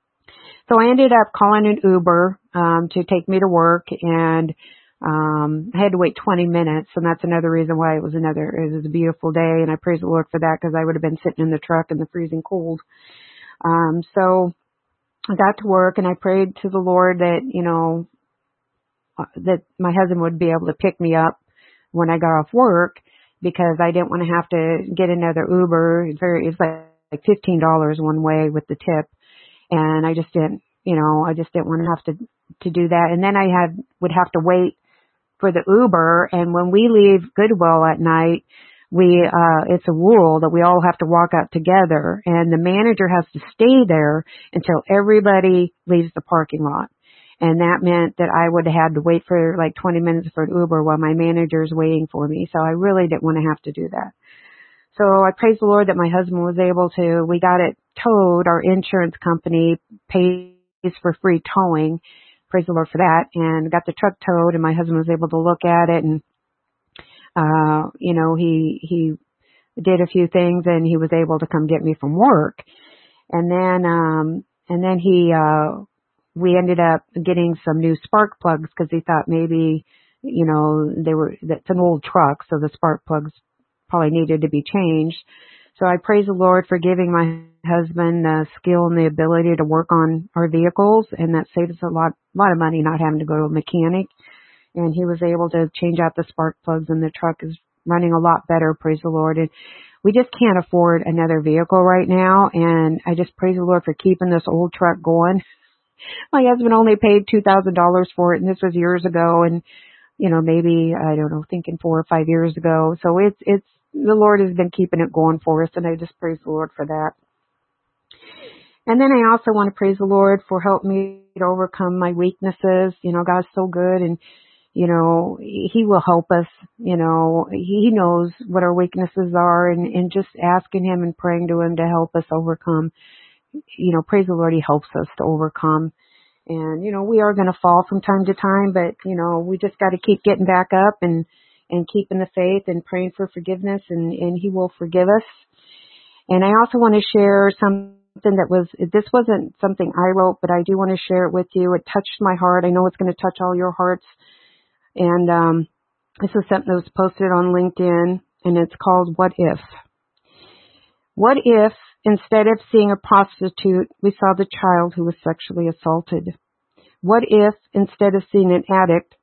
So I ended up calling an Uber um, to take me to work, and um, I had to wait twenty minutes, and that's another reason why it was another, it was a beautiful day, and I praise the Lord for that, because I would have been sitting in the truck in the freezing cold. Um, so I got to work, and I prayed to the Lord that, you know, uh, that my husband would be able to pick me up when I got off work, because I didn't want to have to get another Uber. It's very, it's like, like fifteen dollars one way with the tip. And I just didn't, you know, I just didn't want to have to, to do that. And then I had, would have to wait for the Uber. And when we leave Goodwill at night, we, uh, it's a rule that we all have to walk out together, and the manager has to stay there until everybody leaves the parking lot. And that meant that I would have had to wait for like twenty minutes for an Uber while my manager's waiting for me. So I really didn't want to have to do that. So I praise the Lord that my husband was able to, we got it towed. Our insurance company pays for free towing. Praise the Lord for that. And got the truck towed, and my husband was able to look at it, and, uh, you know, he, he did a few things, and he was able to come get me from work. And then, um, and then he, uh, we ended up getting some new spark plugs, because he thought maybe, you know, they were, that's an old truck, so the spark plugs probably needed to be changed. So I praise the Lord for giving my husband the skill and the ability to work on our vehicles, and that saves us a lot, lot of money not having to go to a mechanic. And he was able to change out the spark plugs, and the truck is running a lot better, praise the Lord. And we just can't afford another vehicle right now, and I just praise the Lord for keeping this old truck going. My husband only paid two thousand dollars for it, and this was years ago, and, you know, maybe, I don't know, thinking four or five years ago. So it's, it's, the Lord has been keeping it going for us, and I just praise the Lord for that. And then I also want to praise the Lord for helping me to overcome my weaknesses. You know, God's so good, and, you know, He will help us. You know, He knows what our weaknesses are, and, and just asking Him and praying to Him to help us overcome. You know, praise the Lord, He helps us to overcome. And, you know, we are going to fall from time to time, but, you know, we just got to keep getting back up and, and keeping the faith and praying for forgiveness, and, and He will forgive us. And I also want to share something that was, this wasn't something I wrote, but I do want to share it with you. It touched my heart. I know it's going to touch all your hearts. And um, this is something that was posted on LinkedIn, and it's called What If? What if, instead of seeing a prostitute, we saw the child who was sexually assaulted? What if, instead of seeing an addict,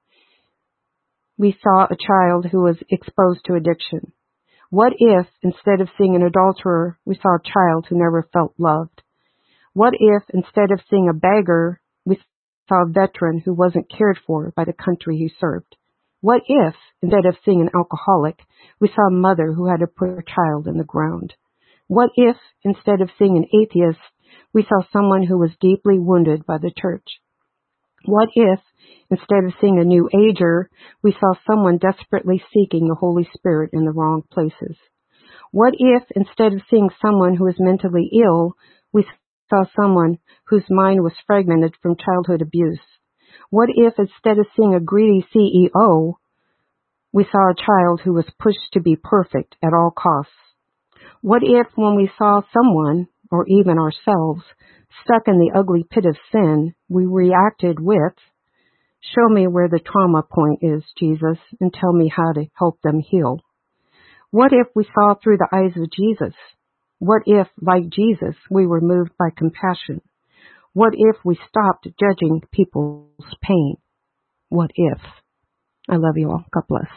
we saw a child who was exposed to addiction? What if, instead of seeing an adulterer, we saw a child who never felt loved? What if, instead of seeing a beggar, we saw a veteran who wasn't cared for by the country he served? What if, instead of seeing an alcoholic, we saw a mother who had to put her child in the ground? What if, instead of seeing an atheist, we saw someone who was deeply wounded by the church? What if, instead of seeing a new ager, we saw someone desperately seeking the Holy Spirit in the wrong places? What if, instead of seeing someone who is mentally ill, we saw someone whose mind was fragmented from childhood abuse? What if, instead of seeing a greedy C E O, we saw a child who was pushed to be perfect at all costs? What if, when we saw someone, or even ourselves, stuck in the ugly pit of sin, we reacted with, "Show me where the trauma point is, Jesus, and tell me how to help them heal"? What if we saw through the eyes of Jesus? What if, like Jesus, we were moved by compassion? What if we stopped judging people's pain? What if? I love you all. God bless.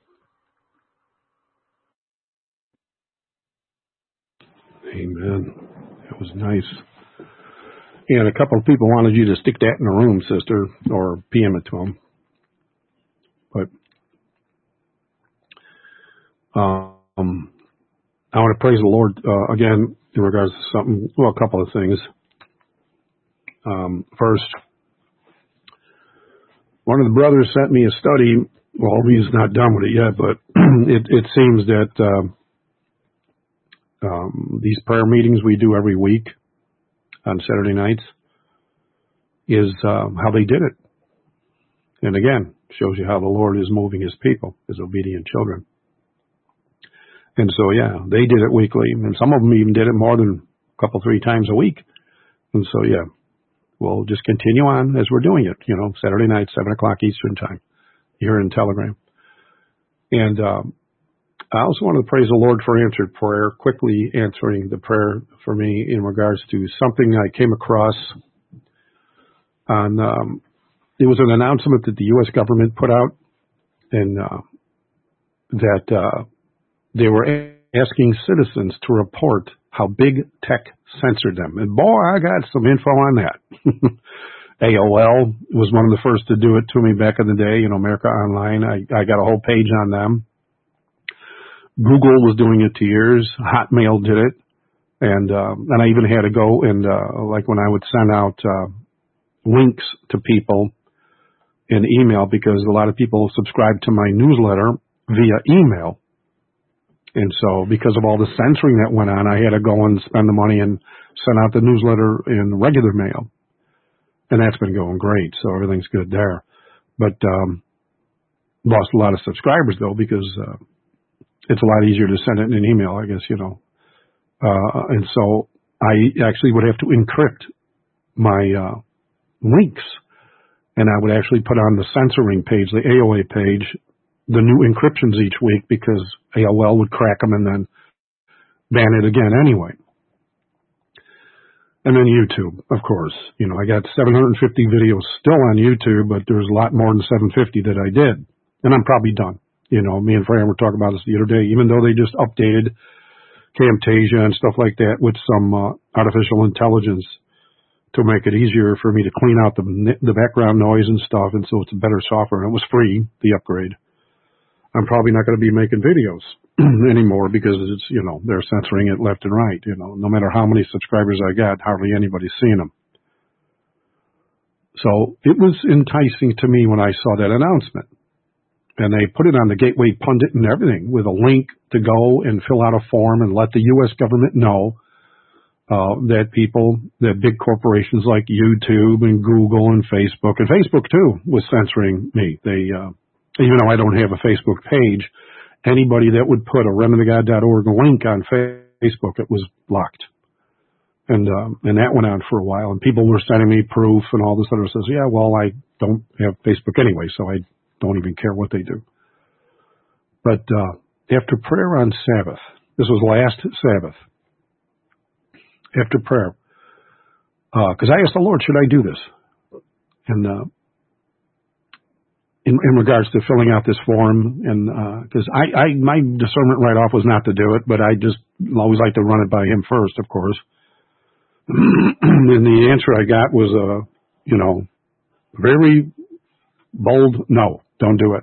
Amen. That was nice. And a couple of people wanted you to stick that in the room, sister, or P M it to them. But um, I want to praise the Lord uh, again in regards to something, well, a couple of things. Um, first, one of the brothers sent me a study. Well, he's not done with it yet, but it, it seems that uh, um, these prayer meetings we do every week on Saturday nights is uh, how they did it. And again, shows you how the Lord is moving His people, His obedient children. And so, yeah, they did it weekly. And some of them even did it more than a couple, three times a week. And so, yeah, we'll just continue on as we're doing it, you know, Saturday night, seven o'clock Eastern time here in Telegram. And um, I also want to praise the Lord for answered prayer, quickly answering the prayer for me in regards to something I came across on, um, it was an announcement that the U S government put out, and uh, that uh, they were asking citizens to report how big tech censored them. And boy, I got some info on that. A O L was one of the first to do it to me back in the day, you know, America Online. I, I got a whole page on them. Google was doing it to years. Hotmail did it. And, um, and I even had to go and, uh, like when I would send out, uh, links to people in email, because a lot of people subscribe to my newsletter via email. And so because of all the censoring that went on, I had to go and spend the money and send out the newsletter in regular mail. And that's been going great. So everything's good there. But, um, lost a lot of subscribers though, because, uh, it's a lot easier to send it in an email, I guess, you know. Uh, and so I actually would have to encrypt my, uh, links. And I would actually put on the censoring page, the A O A page, the new encryptions each week, because A O L would crack them and then ban it again anyway. And then YouTube, of course. You know, I got seven hundred fifty videos still on YouTube, but there's a lot more than seven hundred fifty that I did. And I'm probably done. You know, me and Fran were talking about this the other day, even though they just updated Camtasia and stuff like that with some uh, artificial intelligence to make it easier for me to clean out the the background noise and stuff, and so it's a better software. And it was free, the upgrade. I'm probably not going to be making videos anymore because it's, you know, they're censoring it left and right. You know, no matter how many subscribers I got, hardly anybody's seeing them. So it was enticing to me when I saw that announcement. And they put it on the Gateway Pundit and everything with a link to go and fill out a form and let the U S government know uh, that people, that big corporations like YouTube and Google and Facebook, and Facebook too was censoring me. They, uh, even though I don't have a Facebook page, anybody that would put a remnant of god dot org link on Facebook, it was blocked. And um, and that went on for a while, and people were sending me proof and all this other stuff. Yeah, well, I don't have Facebook anyway, so I don't even care what they do. But uh, after prayer on Sabbath, this was last Sabbath, after prayer, because uh, I asked the Lord, should I do this? And uh, in, in regards to filling out this form, and because uh, I, I my discernment right off was not to do it, but I just always like to run it by Him first, of course. And the answer I got was, uh, you know, very bold, no, don't do it.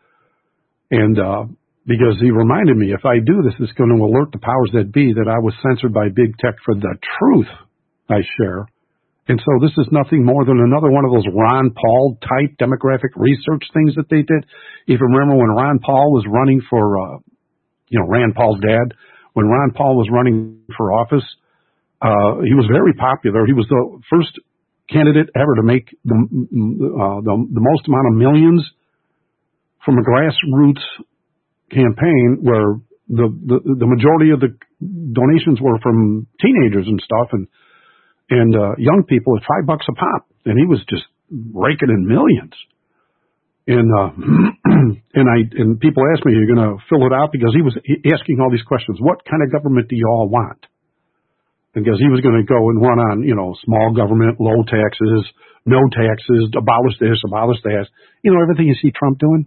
And uh, because He reminded me, if I do this, it's going to alert the powers that be that I was censored by big tech for the truth I share. And so this is nothing more than another one of those Ron Paul type demographic research things that they did. If you remember when Ron Paul was running for, uh, you know, Rand Paul's dad, when Ron Paul was running for office, uh, he was very popular. He was the first candidate ever to make the, uh, the, the most amount of millions from a grassroots campaign where the, the, the majority of the donations were from teenagers and stuff, and and uh, young people at five bucks a pop, and he was just raking in millions. And uh, and I and people asked me, "You're going to fill it out?" Because he was asking all these questions. What kind of government do you all want? Because he was going to go and run on, you know, small government, low taxes, no taxes, abolish this, abolish that. You know, everything you see Trump doing.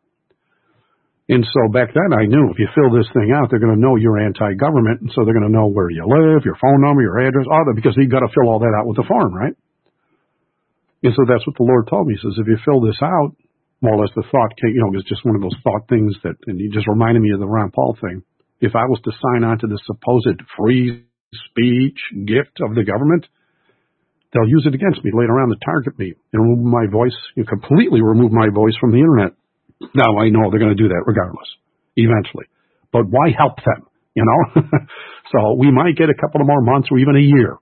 And so back then I knew if you fill this thing out, they're going to know you're anti-government, and so they're going to know where you live, your phone number, your address, all that, because you've got to fill all that out with the form, right? And so that's what the Lord told me. He says, if you fill this out, more or less the thought, you know, it's just one of those thought things that, and he just reminded me of the Ron Paul thing. If I was to sign on to the supposed free speech gift of the government, they'll use it against me later on to target me and remove my voice, you completely remove my voice from the internet. Now, I know they're going to do that regardless, eventually. But why help them, you know? So we might get a couple of more months or even a year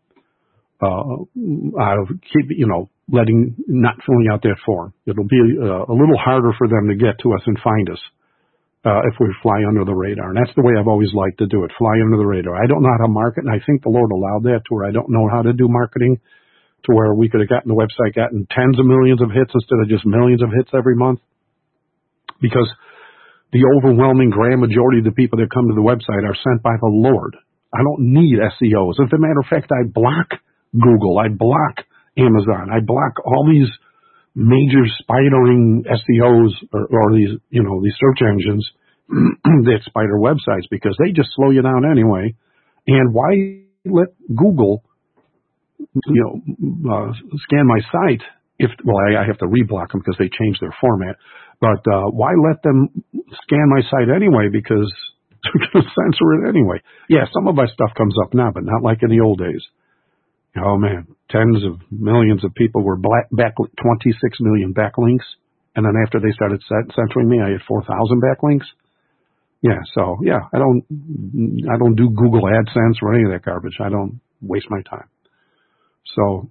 uh, out of keep, you know, letting, not filling out that form. It'll be uh, a little harder for them to get to us and find us uh, if we fly under the radar. And that's the way I've always liked to do it, fly under the radar. I don't know how to market, and I think the Lord allowed that to where I don't know how to do marketing, to where we could have gotten the website, gotten tens of millions of hits instead of just millions of hits every month. Because the overwhelming grand majority of the people that come to the website are sent by the Lord. I don't need S E Os. As a matter of fact, I block Google. I block Amazon. I block all these major spidering S E Os or, or these, you know, these search engines that spider websites because they just slow you down anyway. And why let Google, you know, uh, scan my site if, well, I, I have to reblock them because they changed their format. But uh, why let them scan my site anyway? Because they're going to censor it anyway. Yeah, some of my stuff comes up now, but not like in the old days. Oh, man, tens of millions of people were black, back, twenty-six million backlinks. And then after they started censoring me, I had four thousand backlinks. Yeah, so, yeah, I don't I don't do Google AdSense or any of that garbage. I don't waste my time. So...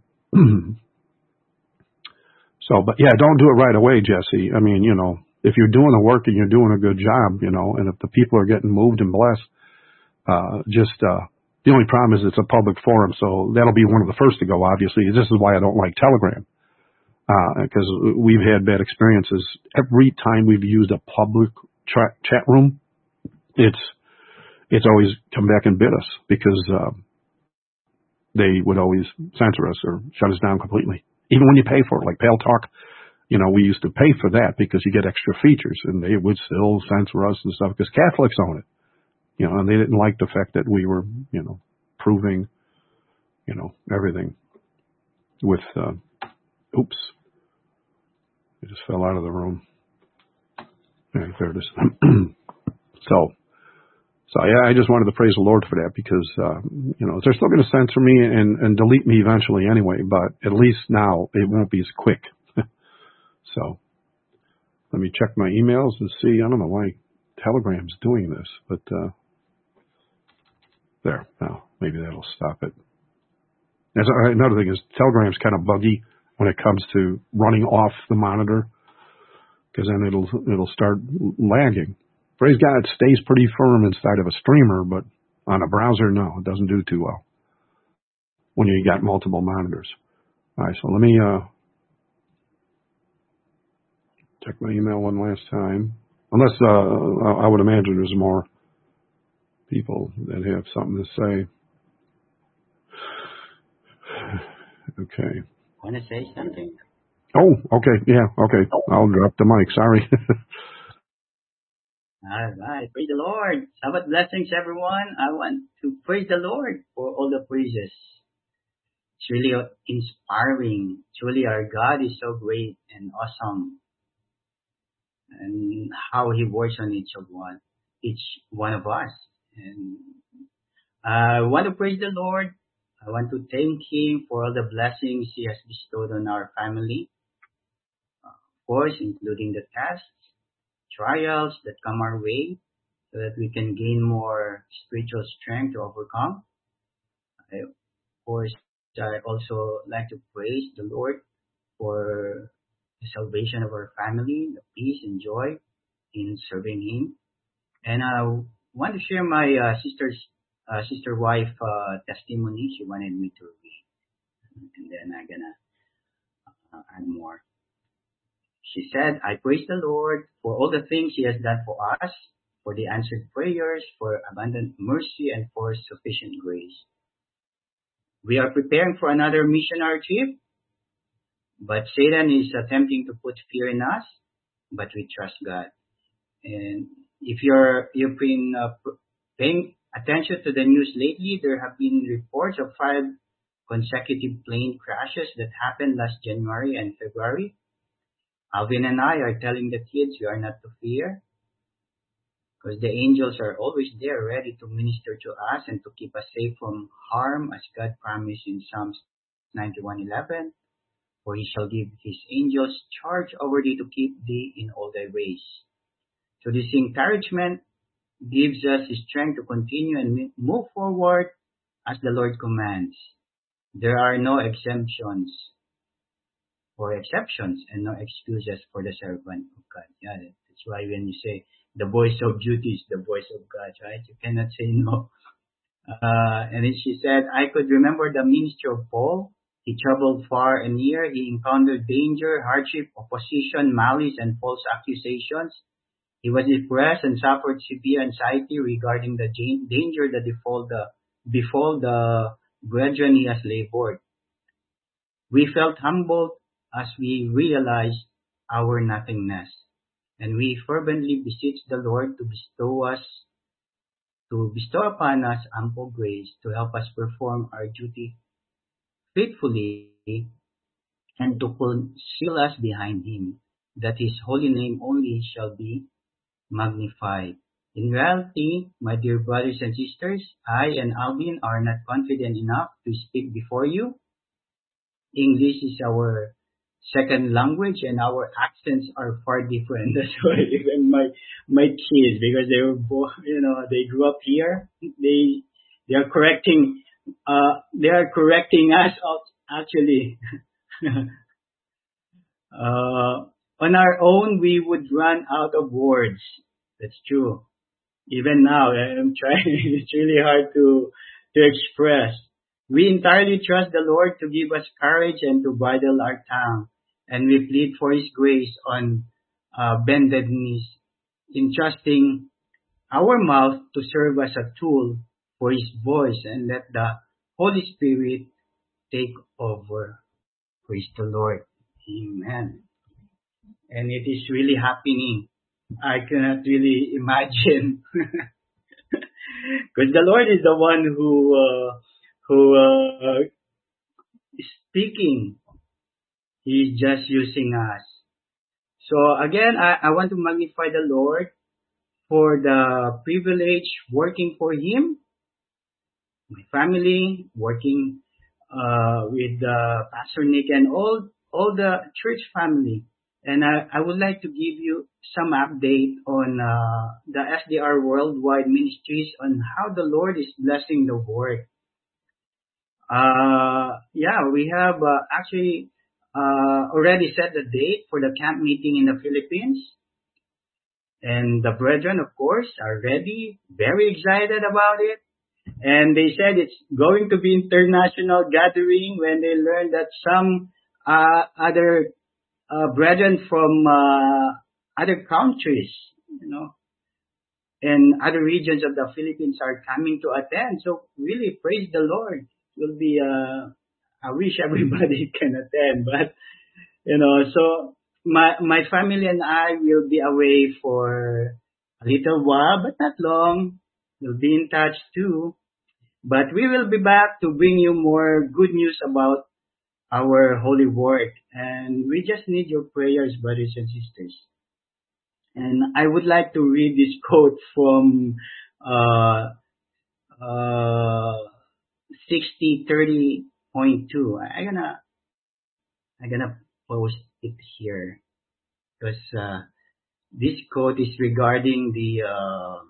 So, but yeah, don't do it right away, Jesse. I mean, you know, if you're doing the work and you're doing a good job, you know, and if the people are getting moved and blessed, uh, just, uh, the only problem is it's a public forum. So that'll be one of the first to go, obviously. This is why I don't like Telegram. Uh, cause we've had bad experiences. Every time we've used a public tra- chat room, it's, it's always come back and bit us because uh, they would always censor us or shut us down completely. Even when you pay for it, like Pale Talk, you know, we used to pay for that because you get extra features, and they would still censor us and stuff because Catholics own it. You know, and they didn't like the fact that we were, you know, proving, you know, everything with, uh, oops, I just fell out of the room. Yeah, there it is. so, so yeah, I just wanted to praise the Lord for that because, uh, you know, they're still going to censor me and, and delete me eventually anyway, but at least now it won't be as quick. So, let me check my emails and see. I don't know why Telegram's doing this, but, uh, there, now, maybe that'll stop it. As, another thing is, Telegram's kind of buggy when it comes to running off the monitor, because then it'll it'll start lagging. Praise God, it stays pretty firm inside of a streamer, but on a browser, no, it doesn't do too well when you got multiple monitors. All right, so let me uh, check my email one last time. Unless uh, I would imagine there's more people that have something to say. Okay. Want to say something? Oh, okay. Yeah, okay. I'll drop the mic. Sorry. All right. Praise the Lord. Sabbath blessings, everyone. I want to praise the Lord for all the praises. It's really inspiring. Truly, our God is so great and awesome. And how He works on each of one, each one of us. And I want to praise the Lord. I want to thank Him for all the blessings He has bestowed on our family. Of course, including the tests, trials that come our way so that we can gain more spiritual strength to overcome. I, of course, I also like to praise the Lord for the salvation of our family, the peace and joy in serving Him. And I want to share my uh, sister's uh, sister wife uh, testimony. She wanted me to read, and then I'm gonna uh, add more. She said, "I praise the Lord for all the things He has done for us, for the answered prayers, for abundant mercy, and for sufficient grace. We are preparing for another missionary trip, but Satan is attempting to put fear in us, but we trust God." And if you're you've been uh, paying attention to the news lately, there have been reports of five consecutive plane crashes that happened last January and February. Alvin and I are telling the kids we are not to fear, because the angels are always there ready to minister to us and to keep us safe from harm, as God promised in Psalms ninety-one eleven. For He shall give His angels charge over thee to keep thee in all thy ways. So this encouragement gives us strength to continue and move forward as the Lord commands. There are no exemptions or exceptions and no excuses for the servant of God. Yeah, that's why when you say the voice of duty is the voice of God, right? You cannot say no. Uh, and then she said, "I could remember the ministry of Paul. He traveled far and near. He encountered danger, hardship, opposition, malice, and false accusations. He was depressed and suffered severe anxiety regarding the danger that befall the, befall the brethren he has labored. We felt humbled as we realized our nothingness, and we fervently beseech the Lord to bestow us, to bestow upon us ample grace to help us perform our duty faithfully and to conceal us behind Him, that His holy name only shall be magnified. In reality, my dear brothers and sisters, I and Alvin are not confident enough to speak before you. English is our second language, and our accents are far different. That's why even my my kids, because they were both, you know, they grew up here, they they are correcting uh they are correcting us actually. uh, on our own, we would run out of words. That's true. Even now, I'm trying. It's really hard to to express. We entirely trust the Lord to give us courage and to bridle our tongue, and we plead for His grace on uh, bended knees, entrusting our mouth to serve as a tool for His voice, and let the Holy Spirit take over. Praise the Lord. Amen. And it is really happening. I cannot really imagine. Because the Lord is the one who uh, who uh, is speaking. He's just using us. So again, I, I want to magnify the Lord for the privilege working for Him, my family, working uh, with uh, Pastor Nick and all all the church family. And I, I would like to give you some update on uh, the S D R Worldwide Ministries on how the Lord is blessing the work. Uh, yeah, we have uh, actually uh, already set the date for the camp meeting in the Philippines. And the brethren, of course, are ready, very excited about it. And they said it's going to be international gathering when they learn that some uh, other Uh, brethren from uh, other countries, you know, and other regions of the Philippines are coming to attend. So really, praise the Lord. It will be, uh, I wish everybody can attend, but, you know, so my, my family and I will be away for a little while, but not long. We'll be in touch too. But we will be back to bring you more good news about our holy work, and we just need your prayers, brothers and sisters. And I would like to read this quote from uh, uh, sixty thirty point two. I'm gonna I'm gonna post it here because uh, this quote is regarding the uh,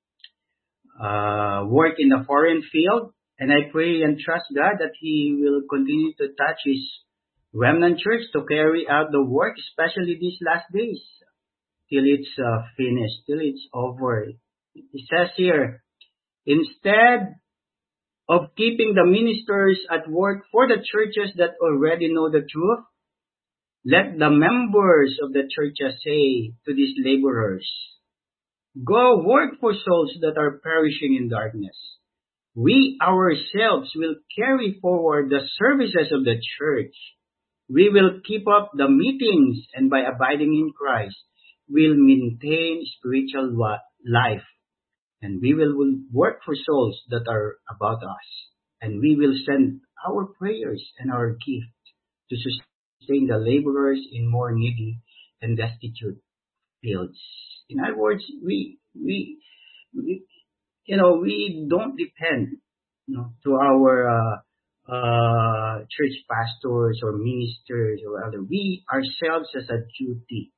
uh, work in the foreign field. And I pray and trust God that He will continue to touch His remnant church to carry out the work, especially these last days, till it's uh, finished, till it's over. It says here, instead of keeping the ministers at work for the churches that already know the truth, let the members of the churches say to these laborers, go work for souls that are perishing in darkness. We ourselves will carry forward the services of the church. We will keep up the meetings, and by abiding in Christ, we'll maintain spiritual life. And we will work for souls that are about us. And we will send our prayers and our gift to sustain the laborers in more needy and destitute fields. In other words, we, we, we You know, we don't depend, you know, to our uh, uh, church pastors or ministers or other. We ourselves as a duty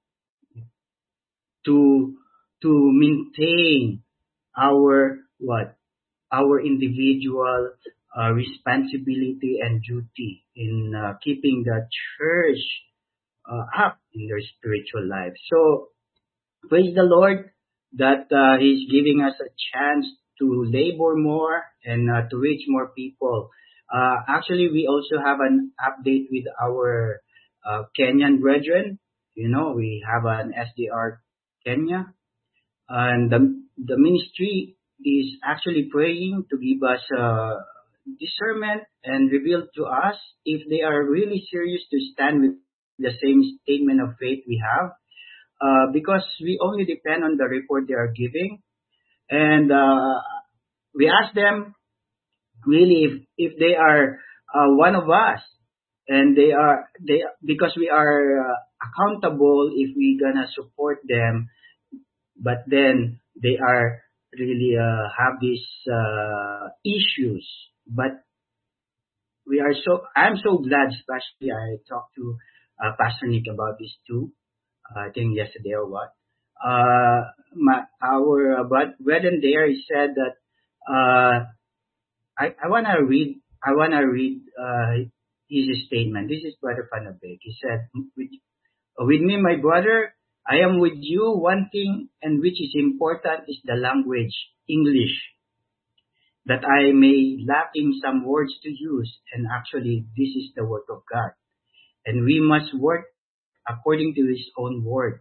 to to maintain our what our individual uh, responsibility and duty in uh, keeping the church uh, up in their spiritual life. So praise the Lord that uh, He's giving us a chance to labor more and uh, to reach more people. Uh, actually, we also have an update with our uh, Kenyan brethren. You know, we have an S D R Kenya. And the, the ministry is actually praying to give us uh, discernment and reveal to us if they are really serious to stand with the same statement of faith we have. Uh, because we only depend on the report they are giving. And uh, we ask them really if, if they are uh, one of us, and they are they because we are uh, accountable if we gonna support them, but then they are really uh, have these uh, issues. But we are so I'm so glad, especially I talked to uh, Pastor Nick about this too. Uh, I think yesterday or what. Uh, my, our uh, brethren there, he said that uh, I, I want to read I want to read uh, his statement. This is Brother Van der Beek. He said, with, with me, my brother, I am with you. One thing and which is important is the language, English, that I may lacking some words to use. And actually, this is the word of God. And we must work according to His own word.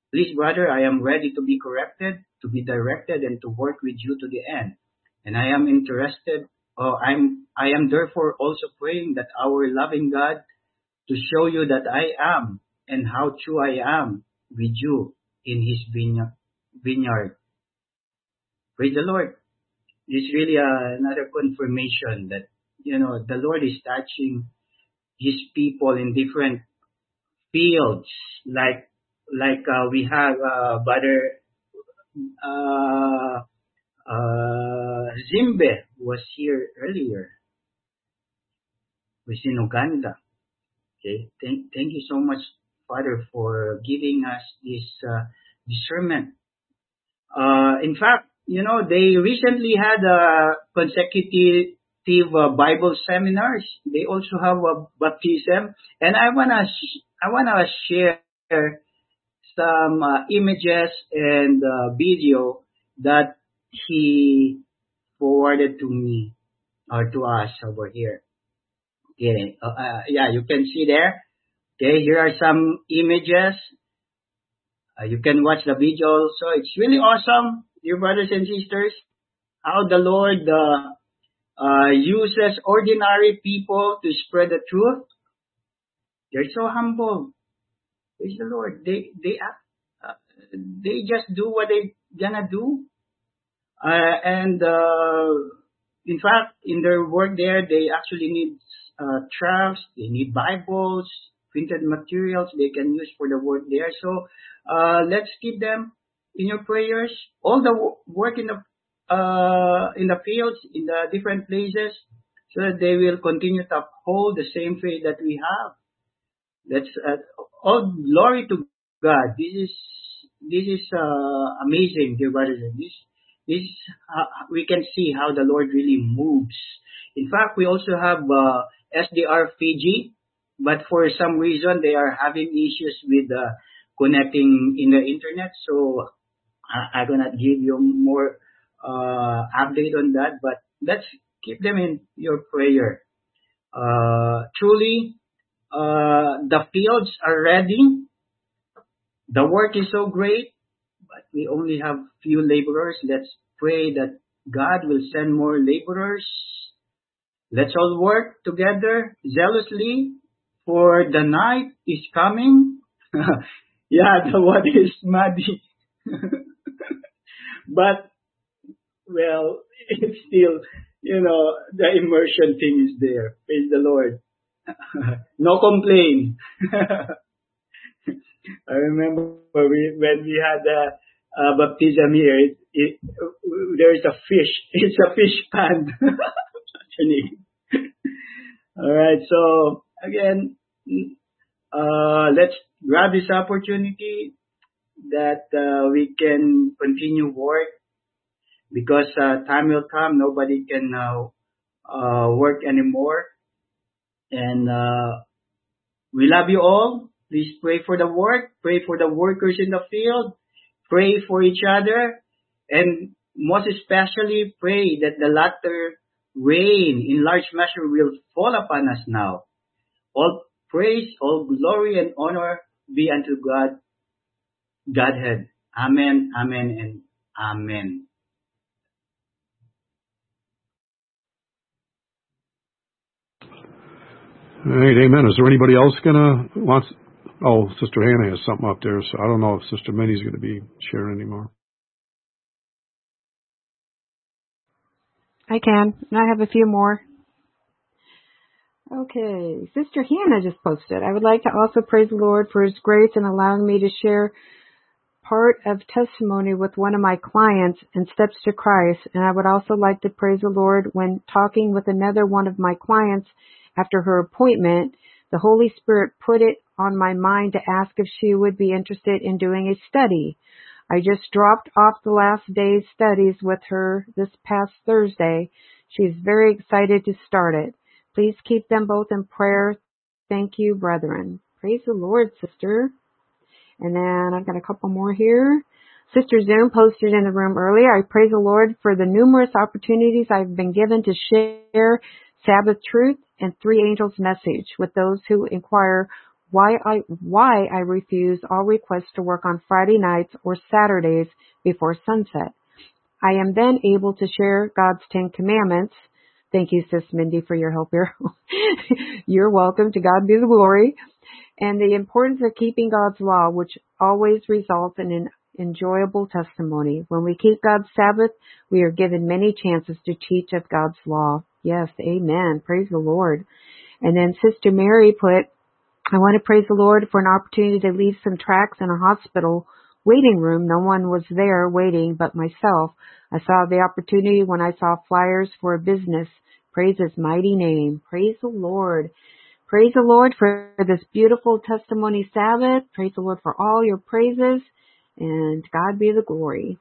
Please, brother, I am ready to be corrected, to be directed, and to work with you to the end. And I am interested, or I'm, I am therefore also praying that our loving God to show you that I am and how true I am with you in His vineyard. vineyard. Praise the Lord. It's really uh, another confirmation that, you know, the Lord is touching His people in different fields. Like, like uh, we have uh, Brother uh, uh, Zimbe was here earlier. Was in Uganda. Okay. Thank, thank you so much, Father, for giving us this uh, discernment. Uh, in fact, you know, they recently had a consecutive uh, Bible seminars. They also have a baptism, and I wanna sh- I wanna share some uh, images and uh, video that he forwarded to me or to us over here. Okay, uh, uh, yeah, you can see there. Okay, here are some images. Uh, you can watch the video also. It's really awesome, dear brothers and sisters, how the Lord uh, uh, uses ordinary people to spread the truth. They're so humble. Praise the Lord. They they act, uh, they just do what they gonna do, uh, and uh, in fact, in their work there, they actually need uh, tracts, they need Bibles, printed materials they can use for the work there. So uh, let's keep them in your prayers. All the w- work in the uh, in the fields, in the different places, so that they will continue to uphold the same faith that we have. That's uh, all glory to God. This is this is uh, amazing, dear brothers. This this uh, we can see how the Lord really moves. In fact, we also have uh, S D R Fiji, but for some reason they are having issues with uh, connecting in the internet. So I, I'm gonna give you more uh, update on that. But let's keep them in your prayer. Uh, truly. Uh, the fields are ready. The work is so great, but we only have few laborers. Let's pray that God will send more laborers. Let's all work together zealously, for the night is coming. Yeah, the water is muddy. But, well, it's still, you know, the immersion thing is there. Praise the Lord. No complaint. I remember we, when we had a, a baptism here, it, it, there is a fish. It's a fish pond. All right. So again, uh, let's grab this opportunity that uh, we can continue work, because uh, time will come. Nobody can uh, uh, work anymore. And uh, we love you all. Please pray for the work. Pray for the workers in the field. Pray for each other. And most especially, pray that the latter rain in large measure will fall upon us now. All praise, all glory and honor be unto God, Godhead. Amen, amen, and amen. All right, amen. Is there anybody else gonna wants? Oh, Sister Hannah has something up there, so I don't know if Sister Minnie's going to be sharing anymore. I can. I have a few more. Okay, Sister Hannah just posted. I would like to also praise the Lord for His grace in allowing me to share part of testimony with one of my clients in Steps to Christ, and I would also like to praise the Lord when talking with another one of my clients after her appointment. The Holy Spirit put it on my mind to ask if she would be interested in doing a study. I just dropped off the last day's studies with her this past Thursday. She's very excited to start it. Please keep them both in prayer. Thank you, brethren. Praise the Lord, sister. And then I've got a couple more here. Sister Zoom posted in the room earlier. I praise the Lord for the numerous opportunities I've been given to share Sabbath truth and Three Angels message with those who inquire why I, why I refuse all requests to work on Friday nights or Saturdays before sunset. I am then able to share God's Ten Commandments. Thank you, Sis Mindy, for your help here. You're welcome. To God be the glory. And the importance of keeping God's law, which always results in an enjoyable testimony. When we keep God's Sabbath, we are given many chances to teach of God's law. Yes, amen. Praise the Lord. And then Sister Mary put, I want to praise the Lord for an opportunity to leave some tracts in a hospital waiting room. No one was there waiting but myself. I saw the opportunity when I saw flyers for a business. Praise His mighty name. Praise the Lord. Praise the Lord for this beautiful testimony Sabbath. Praise the Lord for all your praises. And God be the glory.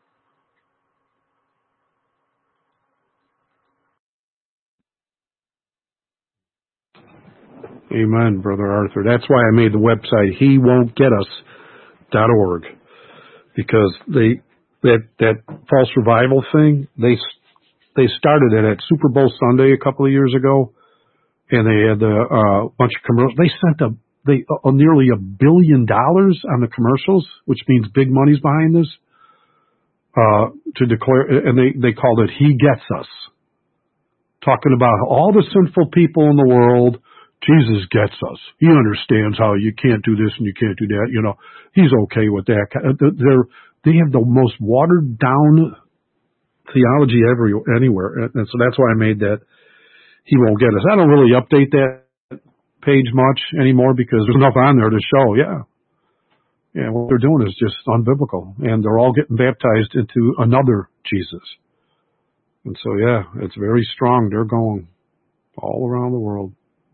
Amen, Brother Arthur. That's why I made the website he won't get us dot org, because they that that false revival thing, they they started it at Super Bowl Sunday a couple of years ago, and they had a uh, bunch of commercials. They sent a they uh, nearly a billion dollars on the commercials, which means big money's behind this. Uh, to declare, and they they called it "He Gets Us," talking about all the sinful people in the world. Jesus gets us. He understands how you can't do this and you can't do that. You know, He's okay with that. They're, they have the most watered down theology every, anywhere. And so that's why I made that He won't get us. I don't really update that page much anymore because there's enough on there to show, yeah. Yeah, what they're doing is just unbiblical. And they're all getting baptized into another Jesus. And so, yeah, it's very strong. They're going all around the world,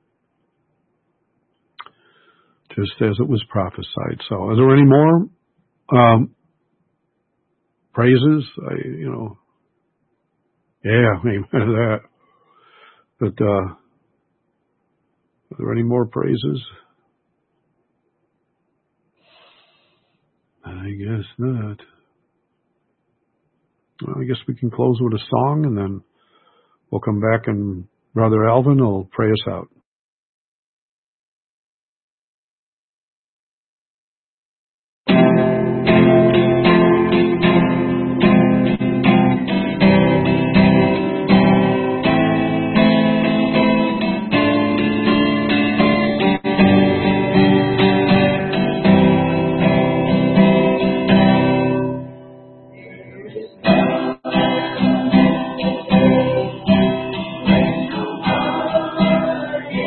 just as it was prophesied. So, are there any more um, praises? I, you know, yeah, amen to that. But uh, are there any more praises? I guess not. Well, I guess we can close with a song, and then we'll come back, and Brother Alvin will pray us out. Yeah.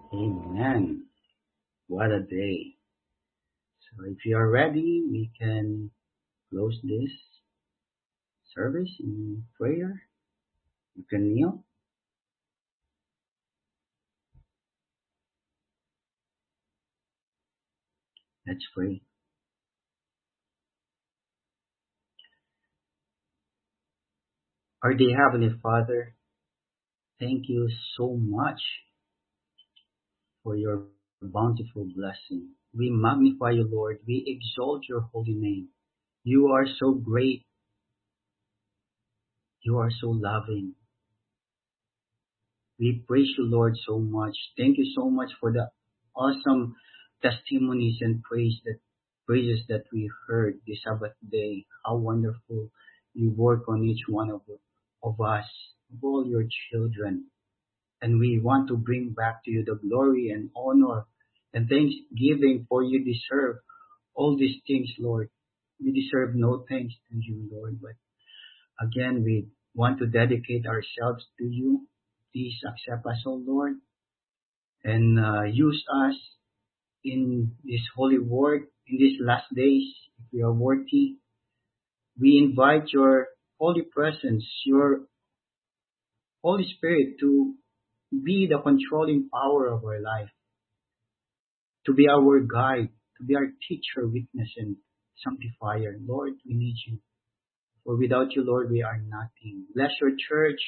Amen. What a day. So if you are ready, we can close this service in prayer. You can kneel. Let's pray. Our dear Heavenly Father, thank you so much for your bountiful blessing. We magnify you, Lord. We exalt your holy name. You are so great. You are so loving. We praise you, Lord, so much. Thank you so much for the awesome testimonies and praise that praises that we heard this Sabbath day. How wonderful you work on each one of, of us, of all your children. And we want to bring back to you the glory and honor and thanksgiving, for you deserve all these things, Lord. We deserve no thanks to you, Lord. But again, we want to dedicate ourselves to you. Please accept us, O Lord, and uh, use us in this holy work in these last days. If we are worthy, we invite your holy presence, your Holy Spirit to be the controlling power of our life, to be our guide, to be our teacher, witness, and sanctifier. Lord, we need you. For without you, Lord, we are nothing. Bless your church.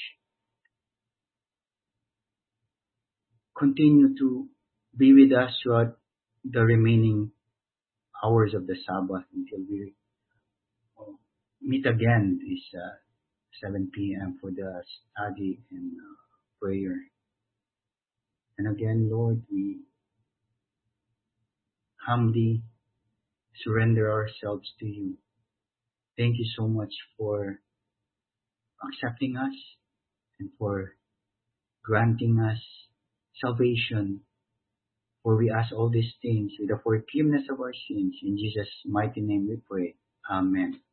Continue to be with us throughout the remaining hours of the Sabbath until we meet again this uh, seven p.m. for the study and uh, prayer. And again, Lord, we humbly surrender ourselves to you. Thank you so much for accepting us and for granting us salvation. For we ask all these things with the forgiveness of our sins. In Jesus' mighty name we pray. Amen.